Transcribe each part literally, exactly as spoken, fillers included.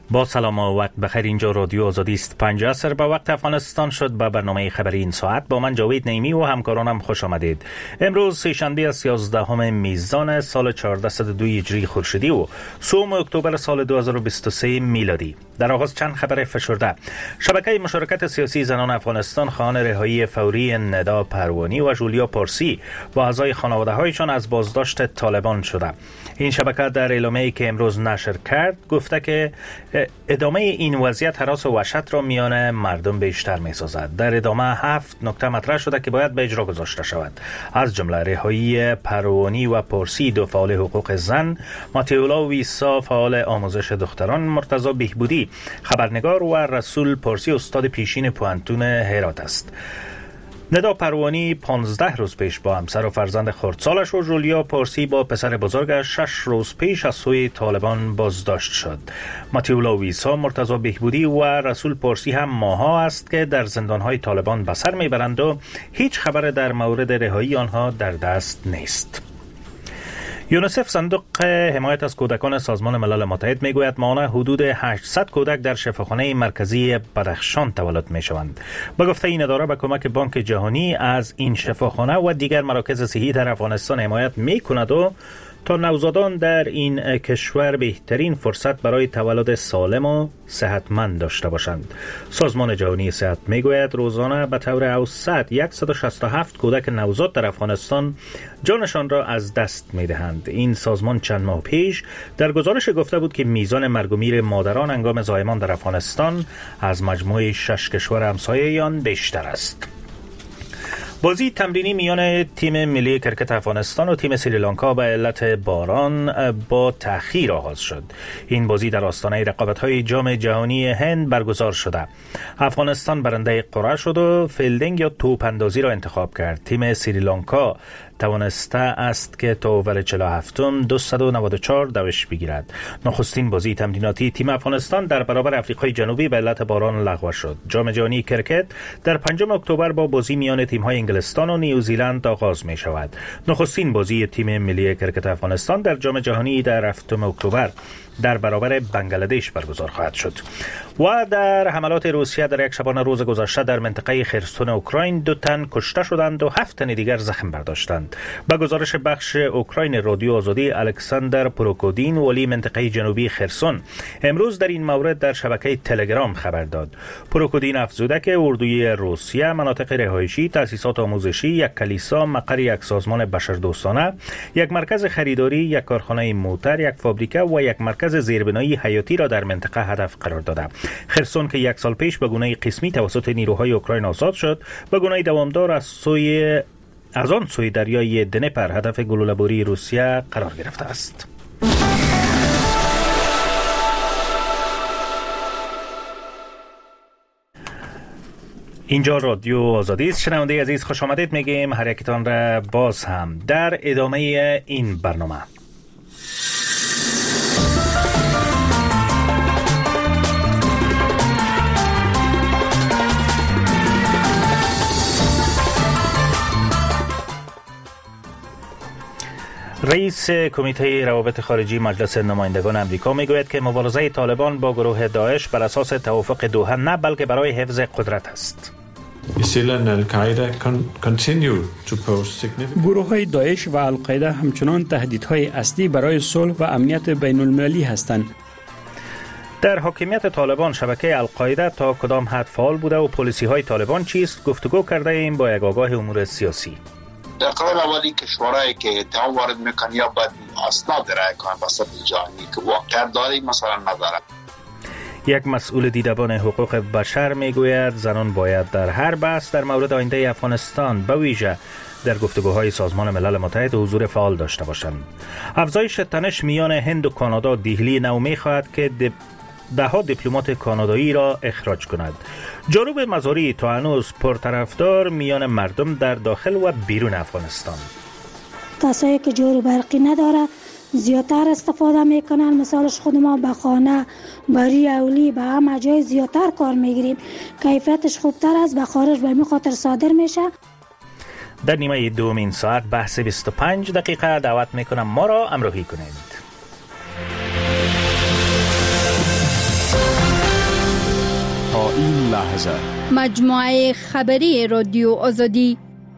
با سلام و وقت بخیر. اینجا رادیو آزادی است. پنج عصر به وقت افغانستان شد. به برنامه خبری این ساعت با من جاوید نعیمی و همکارانم خوش آمدید. امروز سه‌شنبه است، یازدهم میزان سال چهاردهصد و دو هجری خورشیدی و سوم اکتبر سال دو هزار و بیست و سه میلادی. در آغاز چند خبر فشرده. شبکه مشارکت سیاسی زنان افغانستان خواهان رهایی فوری ندا پروانی و جولیا پارسی و اعضای خانواده‌هایشان از بازداشت طالبان شده. این شبکه در اعلامیه‌ای که امروز نشر کرد گفته که ادامه این وضعیت هراس و وحشت را میان مردم بیشتر می‌سازد. در ادامه هفت نکته مطرح شده که باید به اجرا گذاشته شود، از جمله رهایی پروانی و پارسی، دو فعال حقوق زن، ماتیولا ویسا فعال آموزش دختران، مرتضی بهبودی خبرنگار و رسول پارسی استاد پیشین پوهنتون هرات است. ندا پروانی پانزده روز پیش با همسر و فرزند خردسالش و جولیا پارسی با پسر بزرگش شش روز پیش از سوی طالبان بازداشت شد. ماتیولا ویسا، مرتضی بهبودی و رسول پارسی هم ماها است که در زندانهای طالبان به سر میبرند و هیچ خبر در مورد رهایی آنها در دست نیست. یونیسف، صندوق حمایت از کودکان سازمان ملل متحد، میگوید ماهانه حدود هشتصد کودک در شفاخانه مرکزی بدخشان تولد میشوند. به گفته این اداره به کمک بانک جهانی از این شفاخانه و دیگر مراکز صحی در افغانستان حمایت میکند و تا نوزادان در این کشور بهترین فرصت برای تولد سالم و صحتمند داشته باشند. سازمان جهانی صحت میگوید روزانه به طور اوسط صد و شصت و هفت کودک نوزاد در افغانستان جانشان را از دست میدهند. این سازمان چند ماه پیش در گزارش گفته بود که میزان مرگ و میر مادران هنگام زایمان در افغانستان از مجموع شش کشور همسایه آن بیشتر است. بازی تمرینی میان تیم ملی کرکت افغانستان و تیم سریلانکا به علت باران با تأخیر آغاز شد. این بازی در آستانه رقابت‌های جام جهانی هند برگزار شده. افغانستان برنده قرعه شد و فیلدینگ یا توپ اندازی را انتخاب کرد. تیم سریلانکا توانسته است که تا اوور چهل و هفتم دویست و نود و چهار دوش بگیرد. نخستین بازی تمریناتی تیم افغانستان در برابر آفریقای جنوبی به علت باران لغو شد. جام جهانی کرکت در پنجم اکتبر با بازی میان تیم‌های انگلستان و نیوزیلند آغاز می شود. نخستین بازی تیم ملی کرکت افغانستان در جام جهانی در هفتم اکتبر در برابر بنگلادش برگزار خواهد شد. و در حملات روسیه در یک شبانه روز گذشته در منطقه خرسون اوکراین دو تن کشته شدند و هفت تن دیگر زخم برداشتند. به گزارش بخش اوکراین رادیو آزادی، الکساندر پروکودین، ولی منطقه جنوبی خرسون، امروز در این مورد در شبکه تلگرام خبر داد. پروکودین افزوده که اردوی روسیه مناطق رهایشی، تأسیسات آموزشی، یک کلیسا، مقر یک سازمان بشردوستانه، یک مرکز خریداری، یک کارخانه موتر، یک فابریکه و یک مرکز زیربنایی حیاتی را در منطقه هدف قرار داده. خرسون که یک سال پیش به گونه قسمی توسط نیروهای اوکراین آزاد شد، به گونه دوامدار از سوی از آن سوی دریای دنپر هدف گلوله‌باری روسیه قرار گرفته است. اینجا رادیو آزادی است. شنونده عزیز خوش آمدید میگیم هر یکتان را باز هم در ادامه این برنامه. رئیس کمیته روابط خارجی مجلس نمایندگان امریکا میگوید که مبارزه طالبان با گروه داعش بر اساس توافق دوحه نه بلکه برای حفظ قدرت است. گروه های داعش و القاعده همچنان تهدیدهای اصلی برای صلح و امنیت بین المللی هستند. در حاکمیت طالبان شبکه القاعده تا کدام حد فعال بوده و پالیسی های طالبان چیست؟ گفتگو کرده ایم با یک آگاه امور سیاسی. در قرار اولی کشورهایی که اتهام وارد میکنن یا باید اسناد ارائه کنن به سطح جهانی که واقعیت داری مثلا نداره. یک مسئول دیدبان حقوق بشر میگوید زنان باید در هر بحث در مورد آینده افغانستان به ویژه در گفتگوهای سازمان ملل متحد حضور فعال داشته باشند. افزایش تنش میان هند و کانادا، دهلی نو میخواهد که دب... ده ها دیپلمات کانادایی را اخراج کند. جنوب مزاری تا هنوز پرطرفدار میان مردم در داخل و بیرون افغانستان. کسایی که جور برقی نداره زیادتر استفاده میکنن. مثالش خود ما به خانه، بری اولی، به همه جای زیادتر کار میگیریم. کیفیتش خوبتر است، به خارج به می خاطر صادر میشه. در نیمه دومین ساعت بحث بیست و پنج دقیقه دعوت میکنم ما را همراهی کنید. این لحظه مجموعه خبری رادیو آزادی.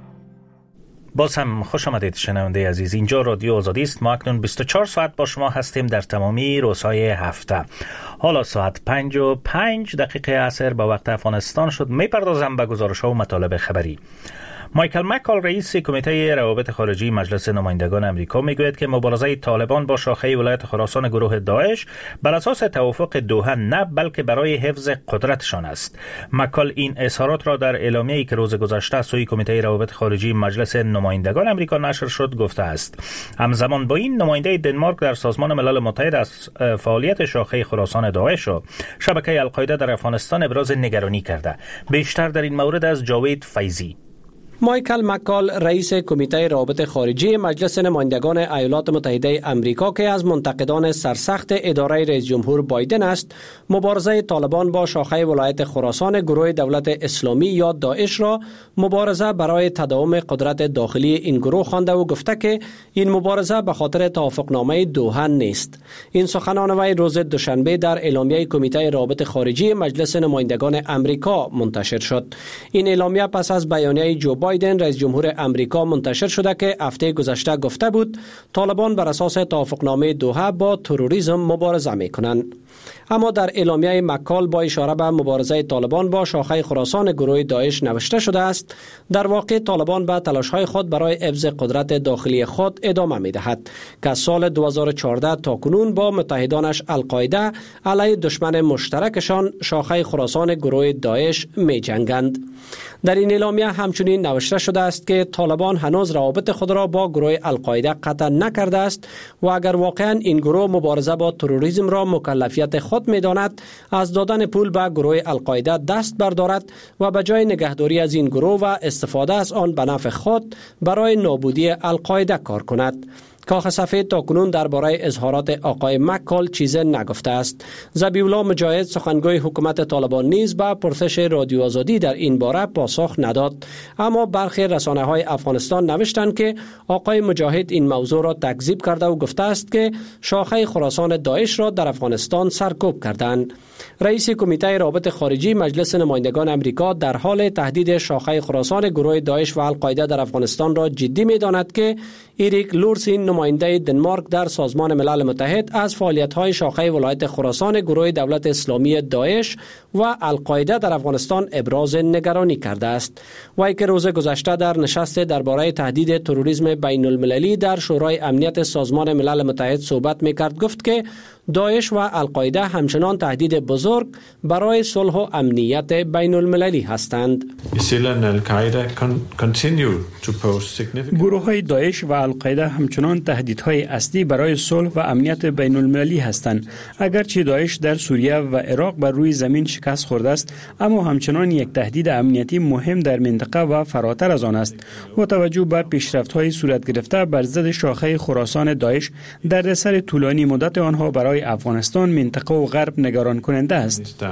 باز هم خوش آمدید شنونده عزیز. اینجا رادیو آزادی است. ما اکنون بیست و چهار ساعت با شما هستیم در تمامی روزهای هفته. حالا ساعت پنج و پنج دقیقه عصر با وقت افغانستان شد. میپردازم به گزارش‌ها و مطالب خبری. مایکل مکال رئیس کمیته روابط خارجی مجلس نمایندگان امریکا میگوید که مبارزه طالبان با شاخه ولایت خراسان گروه داعش بر اساس توافق دوحه نه بلکه برای حفظ قدرتشان است. مکال این اظهارات را در اعلامیه‌ای که روز گذشته از سوی کمیته روابط خارجی مجلس نمایندگان امریکا نشر شد گفته است. همزمان با این نماینده دنمارک در سازمان ملل متحد از فعالیت شاخه خراسان داعش و شبکه القاعده در افغانستان ابراز نگرانی کرده. بیشتر در این مورد از جاوید فیضی. مایکل مکال رئیس کمیته روابط خارجی مجلس نمایندگان ایالات متحده امریکا که از منتقدان سرسخت اداره رئیس جمهور بایدن است، مبارزه طالبان با شاخه ولایت خراسان گروه دولت اسلامی یا داعش را مبارزه برای تداوم قدرت داخلی این گروه خوانده و گفته که این مبارزه به خاطر توافقنامه دوحه نیست. این سخنان وی روز دوشنبه در اعلامیه کمیته روابط خارجی مجلس نمایندگان امریکا منتشر شد. این اعلامیه پس از بیانیه جو بایدن رئیس جمهور امریکا منتشر شده که هفته گذشته گفته بود طالبان بر اساس توافقنامه دوحه با تروریسم مبارزه می‌کنند. اما در اعلامیه مکال با اشاره به مبارزه طالبان با شاخه خراسان گروه داعش نوشته شده است در واقع طالبان به تلاش‌های خود برای حفظ قدرت داخلی خود ادامه می‌دهد که از سال دو هزار و چهارده تا کنون با متحدانش القاعده علیه دشمن مشترکشان شاخه خراسان گروه داعش می‌جنگند. در این اعلامیه همچنین نوشته شده است که طالبان هنوز روابط خود را با گروه القاعده قطع نکرده است و اگر واقعا این گروه مبارزه با تروریسم را مکلفیت خود می‌داند از دادن پول به گروه القاعده دست بردارد و به جای نگهداری از این گروه و استفاده از آن به نفع خود برای نابودی القاعده کار کند. کاخ سفید تاکنون درباره اظهارات آقای مکال چیز نگفته است. ذبیح‌الله مجاهد سخنگوی حکومت طالبان نیز به پرسش رادیو آزادی در این باره پاسخ نداد، اما برخی رسانه‌های افغانستان نوشتند که آقای مجاهد این موضوع را تکذیب کرده و گفته است که شاخه خراسان داعش را در افغانستان سرکوب کردند. رئیس کمیته روابط خارجی مجلس نمایندگان امریکا در حال تهدید شاخه خراسان گروه داعش و القاعده در افغانستان را جدی می‌داند که ایریک لورسین نماینده دنمارک در سازمان ملل متحد از فعالیت‌های شاخه ولایت خراسان گروه دولت اسلامی داعش و القاعده در افغانستان ابراز نگرانی کرده است. وی که روز گذشته در نشست درباره تهدید تروریسم بین المللی در شورای امنیت سازمان ملل متحد صحبت می‌کرد گفت که داعش و القاعده همچنان تهدید بزرگ برای صلح و امنیت بین المللی هستند. گروه های داعش و القاعده همچنان تهدیدهای اصلی برای صلح و امنیت بین المللی هستند. اگرچه داعش در سوریه و عراق بر روی زمین شکست خورده است، اما همچنان یک تهدید امنیتی مهم در منطقه و فراتر از آن است. با توجه به پیشرفت‌های صورت گرفته بر ضد شاخه خراسان داعش، دردسر طولانی مدت آنها برای افغانستان، منطقه و غرب نگران کننده است.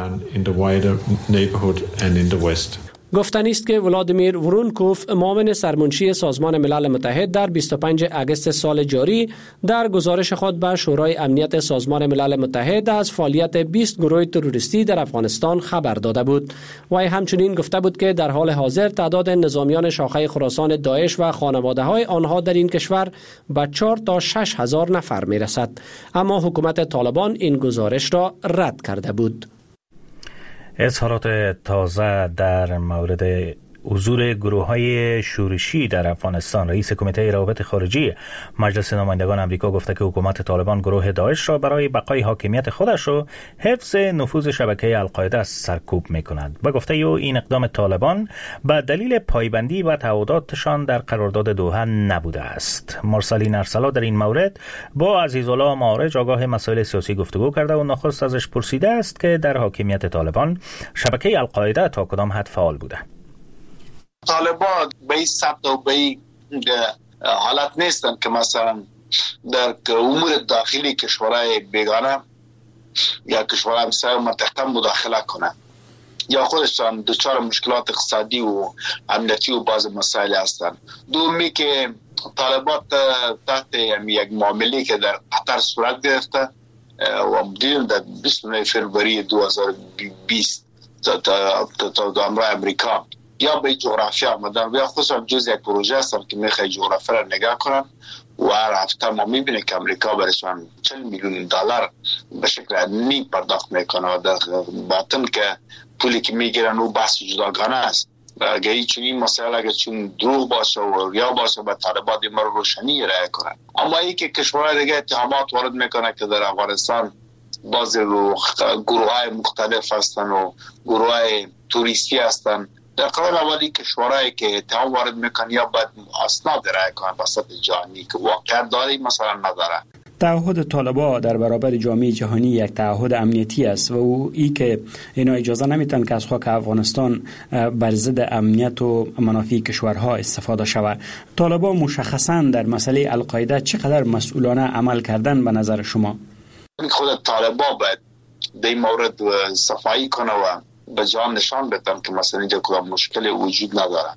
گفتنی است که ولادیمیر ورونکوف معاون سرمنشی سازمان ملل متحد در بیست و پنج آگوست سال جاری در گزارش خود به شورای امنیت سازمان ملل متحد از فعالیت بیست گروه تروریستی در افغانستان خبر داده بود. وی همچنین گفته بود که در حال حاضر تعداد نظامیان شاخه خراسان داعش و خانواده های آنها در این کشور به چهار تا شش هزار نفر می رسد، اما حکومت طالبان این گزارش را رد کرده بود. اظهارات تازه در مورد حضور گروه‌های شورشی در افغانستان. رئیس کمیته روابط خارجی مجلس نمایندگان امریکا گفته که حکومت طالبان گروه داعش را برای بقای حاکمیت خودش و حفظ نفوذ شبکه القاعده سرکوب می‌کند. با گفته او این اقدام طالبان به دلیل پایبندی و تعهداتشان در قرارداد دوحه نبوده است. مرسلین ارسلا در این مورد با عزیزالله معارج آگاه مسائل سیاسی گفتگو کرده و نخست ازش پرسیده است که در حاکمیت طالبان شبکه القاعده تا کدام حد فعال بوده. طالبان به این سبت و به این حالت نیستن که مثلا در امور داخلی کشورهای بیگانه یا کشورهای همسایه منطقه مداخله کنند یا خودشان دچار مشکلات اقتصادی و امنیتی و بعض مسائل هستند. دومی که طالبان تحت یک معامله که در قطر صورت گرفته و دیدیم در بیست و نه فروری دو هزار و بیست تا امرای امریکا یا به جغرافیا آمدن یا خصوصا جز یک پروژه هستن که میخوای جغرافیا را نگاه کنن و هر هفته ما میبینیم که امریکا برشان چهل میلیون دلار به شکل نی پرداخت میکنه و در باطن که پولی که میگیرن و بحث جداگانه است. اگر این چنین مسئله اگر چون دروغ باشه و ریا باشه به طالبان ما رو روشنی ارائه کنن. اما این که کشورهای دیگه اتهامات وارد میکنه که در افغانستان بعضی گروه های مختلف هستن و گروه های توریستی هستن، در قرار اولی کشورهایی که اتهام وارد میکنن یا باید اسناد ارائه کنن به سطح جهانی که واقعا داره مثلا نداره. تعهد طالبان در برابر جامعه جهانی یک تعهد امنیتی است و او ای که اینا اجازه نمیتن که از خاک افغانستان بر ضد امنیت و منافع کشورها استفاده شود. طالبان مشخصا در مسئله القاعده چقدر مسئولانه عمل کردن به نظر شما؟ خود طالبان باید در این مورد صفایی کنه و به جان نشان بدن که مثلا اینجا کدام مشکل وجود نداره.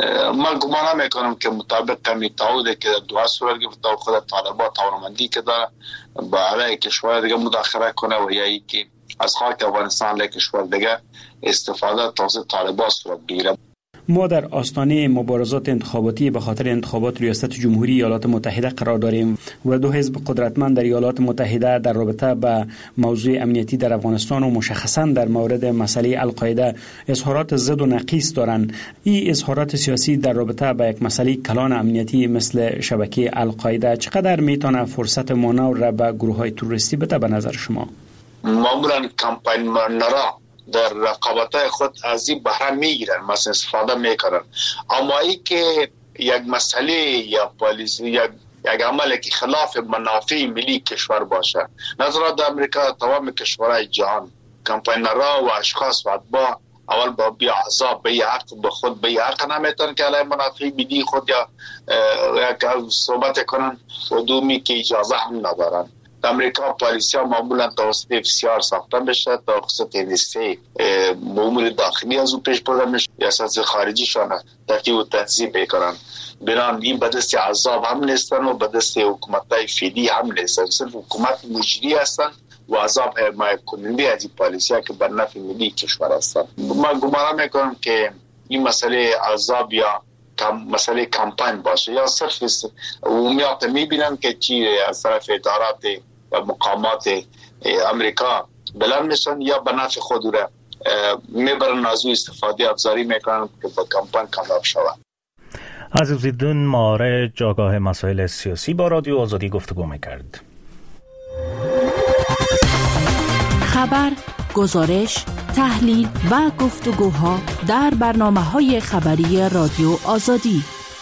من گمان میکنم که مطابق کمی تعهدی که دو صورت گرفته و خود طالبان توانمندی که داره با علیه کشور دیگه مداخله کنه و یا ای که از خاک افغانستان علیه کشور دیگه استفاده توسط طالبان صورت بگیره. ما در آستانه مبارزات انتخاباتی به خاطر انتخابات ریاست جمهوری ایالات متحده قرار داریم و دو حزب قدرتمند در ایالات متحده در رابطه با موضوع امنیتی در افغانستان و مشخصا در مورد مسئله القاعده اظهارات ضد و نقیص دارند. این اظهارات سیاسی در رابطه با یک مسئله کلان امنیتی مثل شبکه القاعده چقدر میتونه فرصت مانور را به گروه‌های تروریستی بده به نظر شما؟ معمولا کمپاین منرا در رقابت‌های خود از این بهره میگیرن، مثلا استفاده میکنن. اما ای که یک مسئله یا پالیسی یا یک عمل که خلاف منافع ملی کشور باشه، نظرات امریکا تمام کشورهای جهان کمپاینرها و اشخاص و اتباع اول با بی عذاب به حق به خود به حق نمیتونن که علیه منافع ملی خود یا یا صحبت کنن و دومی که اجازه هم ندارن. امریکا پالیسی ها معمولا توسط اف سی آر ساخته میشه تا خصوص انیستی امور داخلی از او پیش برده میشه یا اساس خارجی شانه ترتیب و تنظیم میکنن. بران این به دست عذاب هم نیستن و به دست حکومت های فیلی هم نیستن، صرف حکومت مجری هستن و عذاب حمایت کننده از این پالیسی ها که بر نفع ملی کشور هستن. من گمان میکنم که این مسئله عذاب یا کم مسئله کمپاین باشه یا صرف عمومیات میبینن که چی از طرف ادارات و مقامات امریکا بلند میشن یا به نفع خود را میبرن از او استفاده افزاری میکنن که با کمپاین کامیاب شود. عزیزیدون ماره جاگاه مسائل سیاسی با رادیو آزادی گفتگو میکرد. خبر، گزارش، تحلیل و گفتگوها در برنامه‌های خبری رادیو آزادی.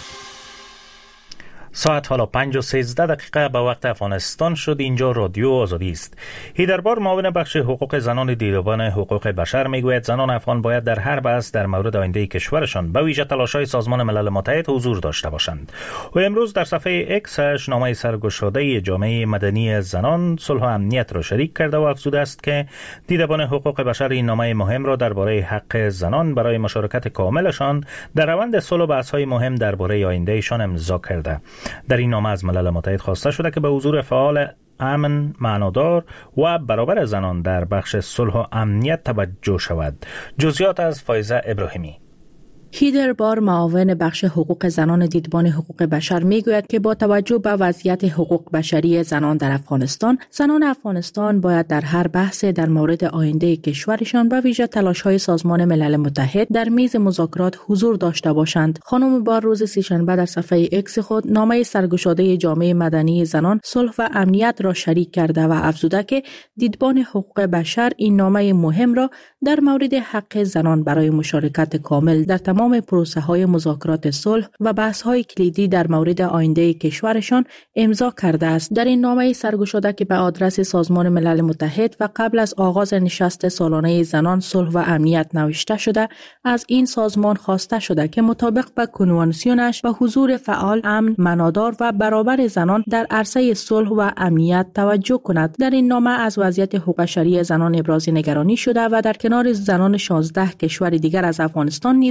ساعت حالا پنج و سیزده دقیقه به وقت افغانستان شد. اینجا رادیو آزادی است. هیدربار معاون بخش حقوق زنان دیدبان حقوق بشر میگوید زنان افغان باید در هر بحث در مورد آینده کشورشان به ویژه تلاش‌های سازمان ملل متحد حضور داشته باشند. و امروز در صفحه اکسش نامه سرگشاده جامعه مدنی زنان صلح و امنیت را شریک کرده و افزوده است که دیدبان حقوق بشر این نامه مهم را درباره حق زنان برای مشارکت کاملشان در روند صلح و بحث‌های مهم درباره آیندهشان امضا کرده. در این نامه از ملل متحد خواسته شده که به حضور فعال امن، معنادار و برابر زنان در بخش صلح و امنیت توجه شود. جزئیات از فایزه ابراهیمی. هیدربار معاون بخش حقوق زنان دیدبان حقوق بشر میگوید که با توجه به وضعیت حقوق بشری زنان در افغانستان، زنان افغانستان باید در هر بحث در مورد آینده کشورشان به ویژه تلاش‌های سازمان ملل متحد در میز مذاکرات حضور داشته باشند. خانم بار روز سه‌شنبه در صفحه اکس خود نامه سرگشاده جامعه مدنی زنان صلح و امنیت را شریک کرده و افزوده که دیدبان حقوق بشر این نامه مهم را در مورد حق زنان برای مشارکت کامل در تمام پروسه های مذاکرات صلح و بحث های کلیدی در مورد آینده کشورشان امضا کرده است. در این نامه سرگشاده که به آدرس سازمان ملل متحد و قبل از آغاز نشست سالانه زنان صلح و امنیت نوشته شده، از این سازمان خواسته شده که مطابق با کنوانسیونش به حضور فعال، امن، معنادار و برابر زنان در عرصه صلح و امنیت توجه کند. در این نامه از وضعیت حقوق بشری زنان ابراز نگرانی شده و در کنار زنان شانزده کشور دیگر از افغانستان نیز یاد شده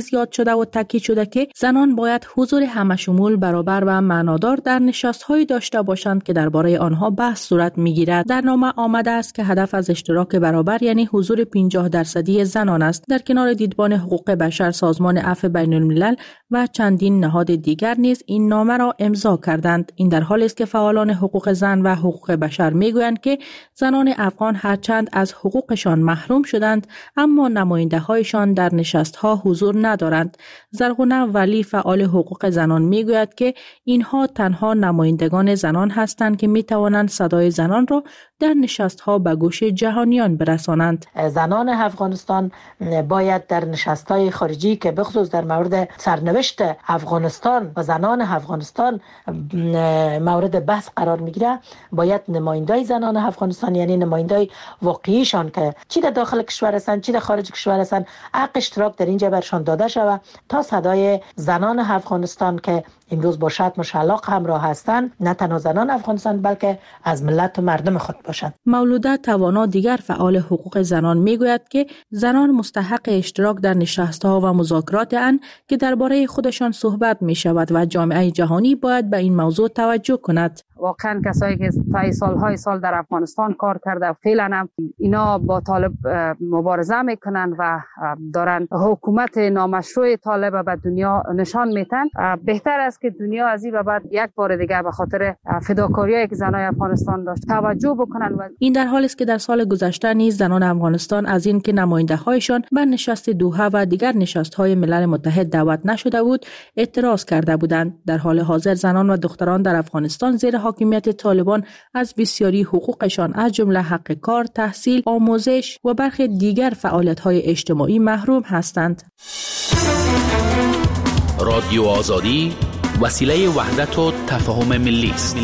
شده و تاکید شده که زنان باید حضور همشمول، برابر و معنادار در نشست‌هایی داشته باشند که درباره آنها بحث صورت می‌گیرد. در نامه آمده است که هدف از اشتراک برابر یعنی حضور پنجاه درصدی زنان است. در کنار دیدبان حقوق بشر، سازمان عفو بین الملل و چندین نهاد دیگر نیز این نامه را امضا کردند. این در حالی است که فعالان حقوق زن و حقوق بشر میگویند که زنان افغان هرچند از حقوقشان محروم شدند اما نماینده‌هایشان در نشست‌ها حضور ندارند. زرغونه ولی فعال حقوق زنان میگوید که اینها تنها نمایندگان زنان هستند که میتوانند صدای زنان را در نشست‌ها به گوش جهانیان برسانند. زنان افغانستان باید در نشست‌های خارجی که بخصوص در مورد سرنوشت افغانستان و زنان افغانستان مورد بحث قرار میگیره، باید نمایندای زنان افغانستان یعنی نمایندای واقعیشان که چی در داخل کشور هستند چی در خارج کشور هستند حق اشتراک در اینجا برشان داده شود تا صدای زنان افغانستان که امروز با شتم و شلاق همراه هستند، نه تنها زنان افغانستان بلکه از ملت و مردم خود باشند. مولوده توانا دیگر فعال حقوق زنان میگوید که زنان مستحق اشتراک در نشست‌ها و مذاکرات اند که درباره خودشان صحبت می شود و جامعه جهانی باید به این موضوع توجه کند. واقعا کسایی که تا سالهای سال در افغانستان کار کرده فعلا هم اینا با طالب مبارزه میکنن و دارن حکومت نامشروع طالب به دنیا نشان میتن. بهتر است که دنیا از این بعد یک بار دیگه به خاطر فداکاریایی که زنان افغانستان داشت توجه بکنن. و این در حالی است که در سال گذشته نیز زنان افغانستان از این که نماینده‌هایشان به نشست دوحه و دیگر نشست‌های ملل متحد دعوت نشده بود اعتراض کرده بودند. در حال حاضر زنان و دختران در افغانستان زیر حاکمیت طالبان از بسیاری حقوقشان از جمله حق کار، تحصیل، آموزش و برخی دیگر فعالیت‌های اجتماعی محروم هستند. رادیو آزادی وسیله وحدت و تفاهم ملی است.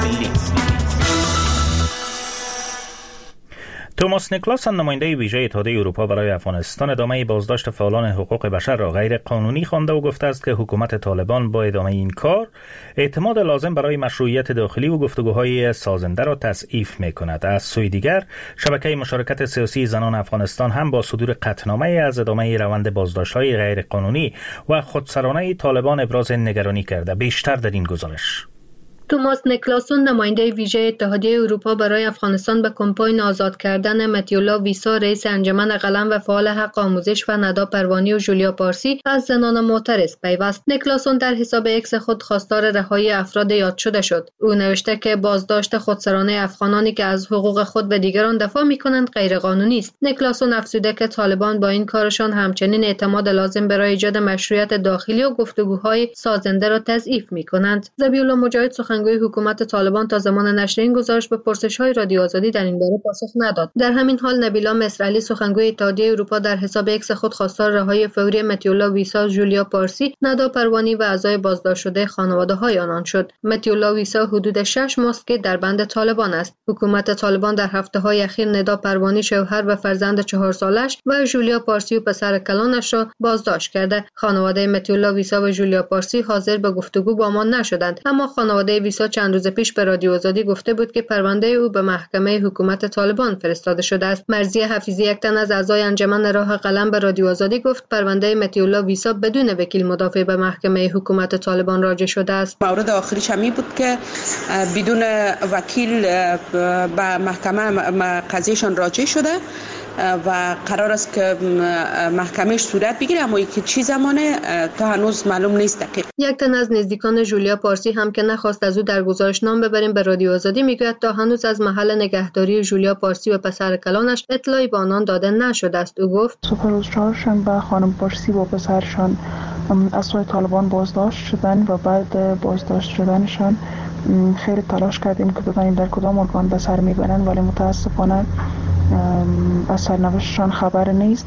توماس نیکلاسون نماینده ویژه اتحادیه اروپا برای افغانستان ادامه بازداشت فعالان حقوق بشر را غیر قانونی خوانده و گفته است که حکومت طالبان با ادامه این کار اعتماد لازم برای مشروعیت داخلی و گفتگوهای سازنده را تضعیف می‌کند. از سوی دیگر شبکه مشارکت سیاسی زنان افغانستان هم با صدور قطعنامه از ادامه روند بازداشت‌های غیر قانونی و خودسرانه طالبان ابراز نگرانی کرده. بیشتر در این گزارش. توماس نیکلاسون نماینده ویژه اتحادیه اروپا برای افغانستان به کمپاین آزاد کردن متیولا ویسا، رئیس انجمن قلم و فعال حق آموزش و ندا پروانی و جولیا پارسی از زنان معترض پیوست. نیکلاسون در حساب اکس خود خواستار رهایی افراد یاد شده شد. او نوشته که بازداشت خودسرانه افغانانی که از حقوق خود به دیگران دفاع می‌کنند غیرقانونی است. نیکلاسون افزوده که طالبان با این کارشان همچنین اعتماد لازم برای ایجاد مشروعیت داخلی و گفتگوهای سازنده را تضعیف می‌کنند. ذبیح‌الله مجاهد سخنگوی حکومت طالبان تا زمان نشر این گزارش به پرسش‌های رادیو آزادی در این باره پاسخ نداد. در همین حال نبیلا مصرعلی سخنگوی اتحادیه اروپا در حساب اکس خود خواستار رهایی فوری متیولا ویسا، جولیا پارسی، ندا پروانی و اعضای بازداشت شده خانواده‌های آنان شد. متیولا ویسا حدود شش ماست که در بند طالبان است. حکومت طالبان در هفته‌های اخیر ندا پروانی، شوهر و فرزند چهار سالش و جولیا پارسی و پسر کلانش را بازداشت کرده. خانواده متیولا ویسا و جولیا پارسی حاضر به گفتگو با ما نشدند، اما خانواده ویسا چند روز پیش به رادیو آزادی گفته بود که پرونده او به محکمه حکومت طالبان فرستاده شده است. مرضیه حفیظی، یک تن از اعضای انجمن راه قلم، به رادیو آزادی گفت پرونده متیولا ویسا بدون وکیل مدافع به محکمه حکومت طالبان راجع شده است. مورد آخریش همی بود که بدون وکیل به محکمه قضیهشان راجع شده و قرار است که محکمهش صورت بگیره، اما اینکه چی زمانه تا هنوز معلوم نیست دقیق. یک تن از نزدیکان جولیا پارسی هم که نخواست از او در گزارش نام ببریم به رادیو آزادی میگوید تا هنوز از محل نگهداری جولیا پارسی و پسر کلانش اطلاعی به آنان داده نشده است. او گفت روز چهارشنبه خانم پارسی و پسرشان از سوی طالبان بازداشت شدن و بعد بازداشت شدنشان خیلی تلاش کردیم که بدانیم در کدام ارگان به سر میبرند، ولی متاسفانه از سرنوشتشان خبر نیست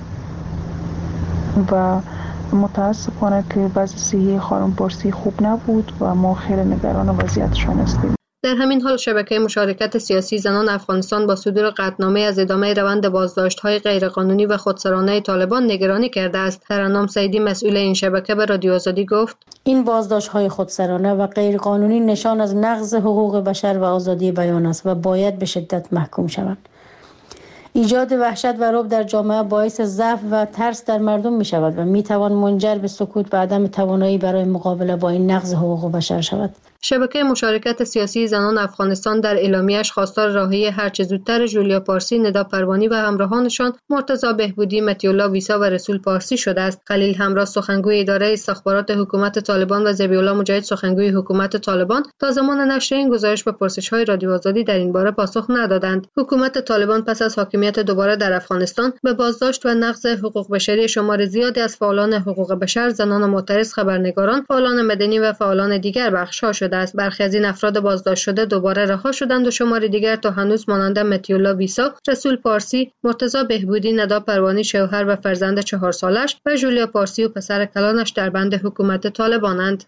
و متاسفانه که وضع صحی خانم پارسی خوب نبود و ما خیلی نگران وضعیتشان هستیم. در همین حال شبکه مشارکت سیاسی زنان افغانستان با صدور قطعنامه از ادامه روند بازداشت‌های غیرقانونی و خودسرانه طالبان نگرانی کرده است. ترنم سعیدی مسئول این شبکه به رادیو آزادی گفت این بازداشت‌های خودسرانه و غیرقانونی نشان از نقض حقوق بشر و آزادی بیان است و باید به شدت محکوم شوند. ایجاد وحشت و رعب در جامعه باعث ضعف و ترس در مردم می شود و می توان منجر به سکوت و عدم توانایی برای مقابله با این نقض حقوق بشر شود. شبکه مشارکت سیاسی زنان افغانستان در اعلامیه‌اش خواستار راهی هرچه زودتر جولیا پارسی، ندا پروانی و همراهانشان مرتضی بهبودی، متی‌الله ویسا و رسول پارسی شده است. خلیل همراه سخنگوی اداره استخبارات حکومت طالبان و ذبیح‌الله مجاهد سخنگوی حکومت طالبان تا زمان نشر این گزارش به پرسش‌های رادیو آزادی در این باره پاسخ ندادند. حکومت طالبان پس از حاکمیت دوباره در افغانستان به بازداشت و نقض حقوق بشری شمار زیادی از فعالان حقوق بشر، زنان معترض، خبرنگاران، فعالان مدنی و فعالان دیگر بخش‌ها شده است. برخی از این افراد بازداشت شده دوباره رها شدند و شمار دیگر تا هنوز مانند متی‌الله ویسا، رسول پارسی، مرتضی بهبودی، ندا پروانی شوهر و فرزند چهار سالش و جولیا پارسی و پسر کلانش در بند حکومت طالبانند.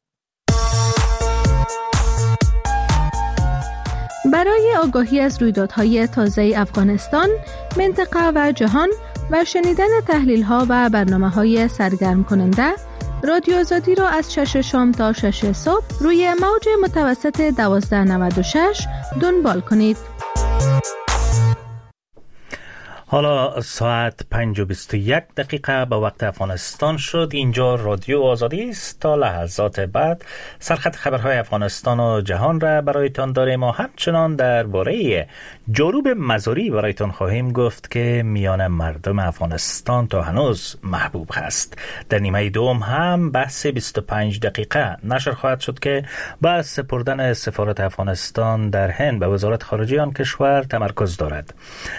برای آگاهی از رویدادهای تازه افغانستان، منطقه و جهان و شنیدن تحلیل‌ها و برنامه‌های سرگرم کننده، رادیو آزادی را از شش شام تا شش صبح روی موج متوسط دوازده نود و شش دنبال کنید. حالا ساعت پنج و بیست و یک دقیقه به وقت افغانستان شد. اینجا رادیو آزادی است. تا لحظات بعد سرخط خبرهای افغانستان و جهان را برایتان داریم و همچنان درباره جروب مزاری برایتان خواهیم گفت که میان مردم افغانستان تا هنوز محبوب هست. در نیمه دوم هم بحث بیست و پنج دقیقه نشر خواهد شد که با سپردن سفارت افغانستان در هند به وزارت خارجه آن کشور تمرکز دارد.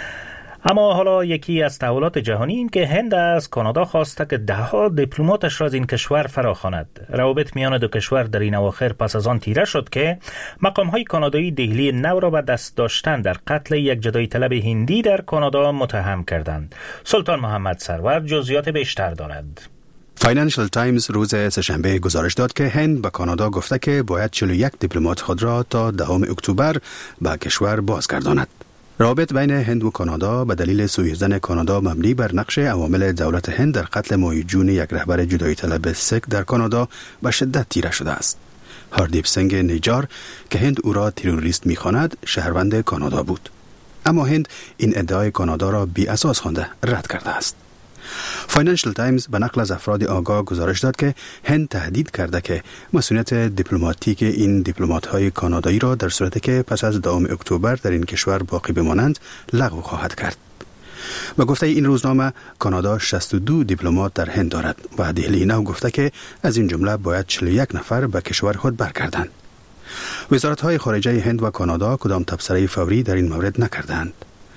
اما حالا یکی از تحولات جهانی این که هند از کانادا خواسته که دهها دیپلماتش را از این کشور فراخواند. روابط میان دو کشور در این اواخر پس از آن تیره شد که مقام‌های کانادایی دهلی نو را به دست داشتن در قتل یک جدایی طلب هندی در کانادا متهم کردند. سلطان محمد سرور جزئیات بیشتر دارد. فاینانشل تایمز روز سه‌شنبه گزارش داد که هند به کانادا گفته که باید چهل و یک دیپلمات خود را تا دهم اکتبر به کشور بازگرداند. روابط بین هند و کانادا به دلیل سوء کانادا مبنی بر نقش عوامل دولت هند در قتل ماه جون یک رهبر جدایی طلب سیک در کانادا به شدت تیره شده است. هاردیپ سنگ نیجار که هند او را تروریست می‌خواند شهروند کانادا بود، اما هند این ادعای کانادا را بی اساس خوانده رد کرده است. فاینانشل تایمز به نقل از افراد آگاه گزارش داد که هند تهدید کرده که مسئولیت دیپلماتیک این دیپلمات‌های کانادایی را در صورتی که پس از دهم اکتبر در این کشور باقی بمانند لغو خواهد کرد. با گفته این روزنامه کانادا شصت و دو دیپلمات در هند دارد و دهلی نو گفته که از این جمله باید چهل و یک نفر به کشور خود برگردند. وزارت‌های خارجه هند و کانادا کدام تبصره فوری در این مورد نکردند.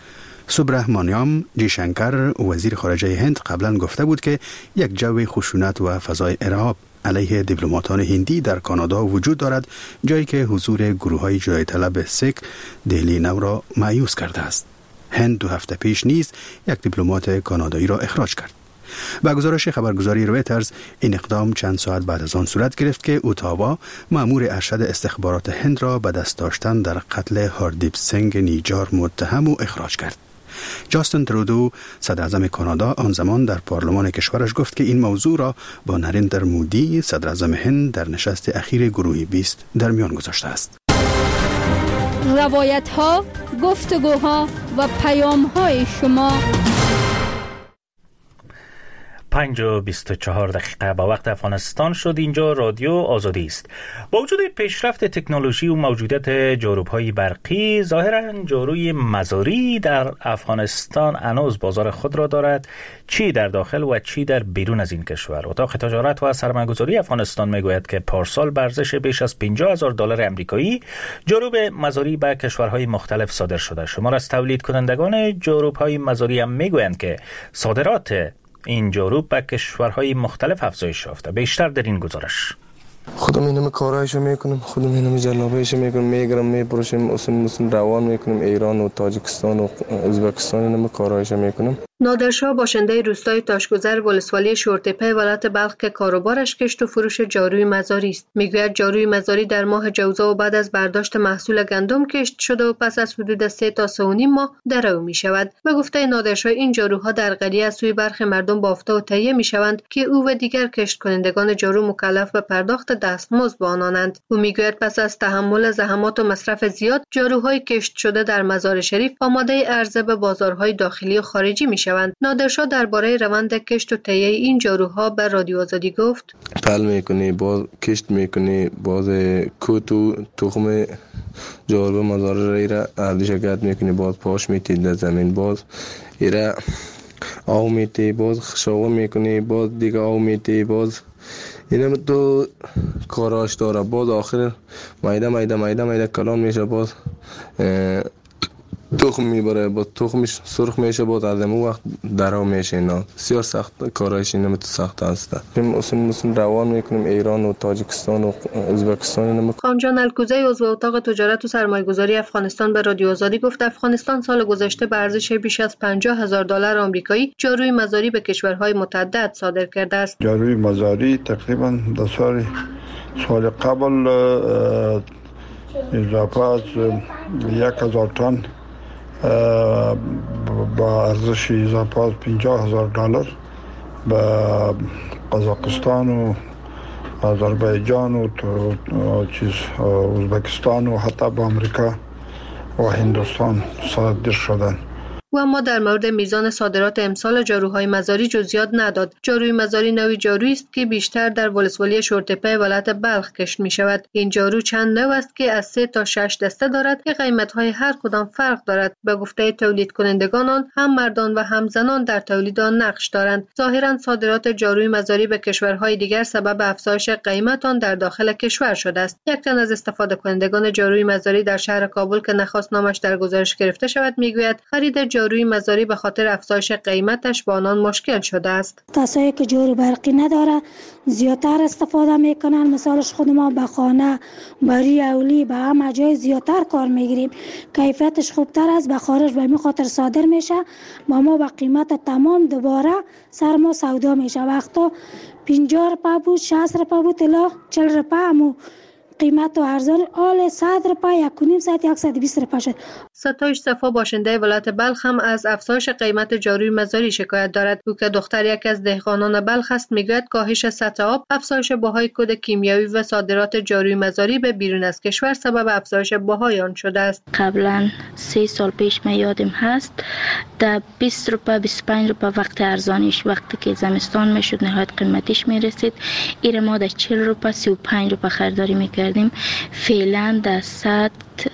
سوبرهمانیام جیشنکر وزیر خارجه هند قبلا گفته بود که یک جو خشونت و فضای ارهاب علیه دیپلماتان هندی در کانادا وجود دارد، جایی که حضور گروه‌های جدایی طلب سیک دهلی نو را مایوس کرده است. هند دو هفته پیش نیز یک دیپلمات کانادایی را اخراج کرد. با گزارش خبرگزاری رویترز این اقدام چند ساعت بعد از آن صورت گرفت که اوتاوا مأمور ارشد استخبارات هند را به دست داشتن در قتل هاردیپ سنگ نیجار متهم و اخراج کرد. جاستین ترودو صدر اعظم کانادا آن زمان در پارلمان کشورش گفت که این موضوع را با نریندر مودی صدر اعظم هند در نشست اخیر گروه بیست در میان گذاشته است. روایت ها، گفتگوها و پیام های شما. پنج و بیست و چهار دقیقه با وقت افغانستان شد. اینجا رادیو آزادی است. با وجود پیشرفت تکنولوژی و موجودیت جاروب‌های برقی، ظاهراً جاروی مزاری در افغانستان هنوز بازار خود را دارد، چی در داخل و چی در بیرون از این کشور. اتاق تجارت و سرمایه‌گذاری افغانستان میگوید که پارسال به ارزش بیش از پنجاه هزار دلار آمریکایی جاروب مزاری به کشورهای مختلف صادر شده. شمار از تولید کنندگان جاروب‌های مزاری هم میگویند که صادرات این جاروب به کشورهای مختلف افزایش یافته. بیشتر در این گزارش. خودم اینم کارایشو میکنم، خودم اینم جلابیشو میکنم، میگرم میپروشم، اصلا مثلا روان میکنم ایران و تاجیکستان و ازبکستان، اینم کارایشو میکنم. نادرشاه باشنده روستای تاشگذر ولسوالی شورتپه ولایت بلخ که کاروبارش کشت و فروش جاروی مزاری است، میگوید جاروی مزاری در ماه جوزا و بعد از برداشت محصول گندم کشت شده و پس از حدود سه تا سه و نیم ماه درو می شود. به گفته نادرشاه این جاروها در قلیه از سوی برخی مردم بافته و تهیه می شوند که او و دیگر کشت کنندگان جارو مکلف به پرداخت دستمزد به آنانند. او میگوید پس از تحمل زحمات و مصرف زیاد، جاروهای کشت شده در مزار شریف آماده عرضه به بازارهای داخلی و خارجی میشوند. نادرشاه درباره روند کشت و تهیه این جاروها به رادیو آزادی گفت: پل میکنی، باز کشت میکنی، باز کوت و تخم جارو مزار را اردیش گرد میکنی، باز پاش میتی در زمین، باز ایره آو میتی، باز خشاوه میکنی، باز دیگه آو میتی، باز اینم تو کاراش داره. باز آخر مایده مایده مایده مایده کلان میشه، باز تخم میبره، باز تخمش سرخ میشه، باز از اون وقت درا میشه. اینا بسیار سخت کارایش، اینم تو سخت هست. ما اصلا مثلا روان میکنیم ایران و تاجیکستان و ازبکستان. خانجان الکوزی عضو اتاق تجارت و سرمایه‌گذاری افغانستان به رادیو آزادی گفت افغانستان سال گذشته به ارزش بیش از پنجاه هزار دلار آمریکایی جاروی مزاری به کشورهای متعدد صادر کرده است. جاروی مزاری تقریبا در سال سال قبل اضافه از یک هزار تن با ارزش اضافه از پنجاه هزار دلار به قزاقستان و آذربایجان و چیز ازبکستان و حتی به آمریکا و هندوستان صادر شدند. و اما در مورد میزان صادرات امسال جاروهای مزاری جزئیات نداد. جاروی مزاری نوعی جارویی است که بیشتر در ولسوالی شورتپه ولایت بلخ کشت می شود. این جارو چند نوع است که از سه تا شش دسته دارد که قیمت‌های هر کدام فرق دارد. به گفته تولید کنندگان آن، هم مردان و هم زنان در تولید آن نقش دارند. ظاهراً صادرات جاروی مزاری به کشورهای دیگر سبب افزایش قیمت آن در داخل کشور شده است. یک تن از استفاده کنندگان جاروی مزاری در شهر کابل که نخواست نامش در گزارش گرفته شود میگوید خرید جاروی مزاری به خاطر افزایش قیمتش با آنان مشکل شده است. کسایی که جارو برقی نداره زیادتر استفاده میکنن. مثالش خود ما به خانه، بری اولی، به همه جای زیادتر کار میگیریم. کیفیتش خوبتر است، به خارج به این خاطر صادر میشه. با ما به قیمت تمام دوباره سر ما سودا میشه. وقتا پنجاه روپیه بود، شصت روپیه بود، الا چهل روپیه همو قیمت و ارزان آل صد روپیه، یک و نیم ساعت صد و بیست روپیه شد. ستایش صفا باشنده ولایت بلخ هم از افزایش قیمت جاروی مزاری شکایت دارد. او که دختر یک از دهقانان بلخ است میگوید کاهش سطح آب، افزایش بهای کد کیمیایی و صادرات جاروی مزاری به بیرون از کشور سبب افزایش بهای آن شده است. قبلا سه سال پیش من یادم هست در بیست روپیه بیست و پنج روپیه وقت ارزانیش، وقتی که زمستان میشد نهایت قیمتیش میرسید، ایره ما در چهل روپیه سی و پنج روپیه خریداری میکردیم. فعلا در صد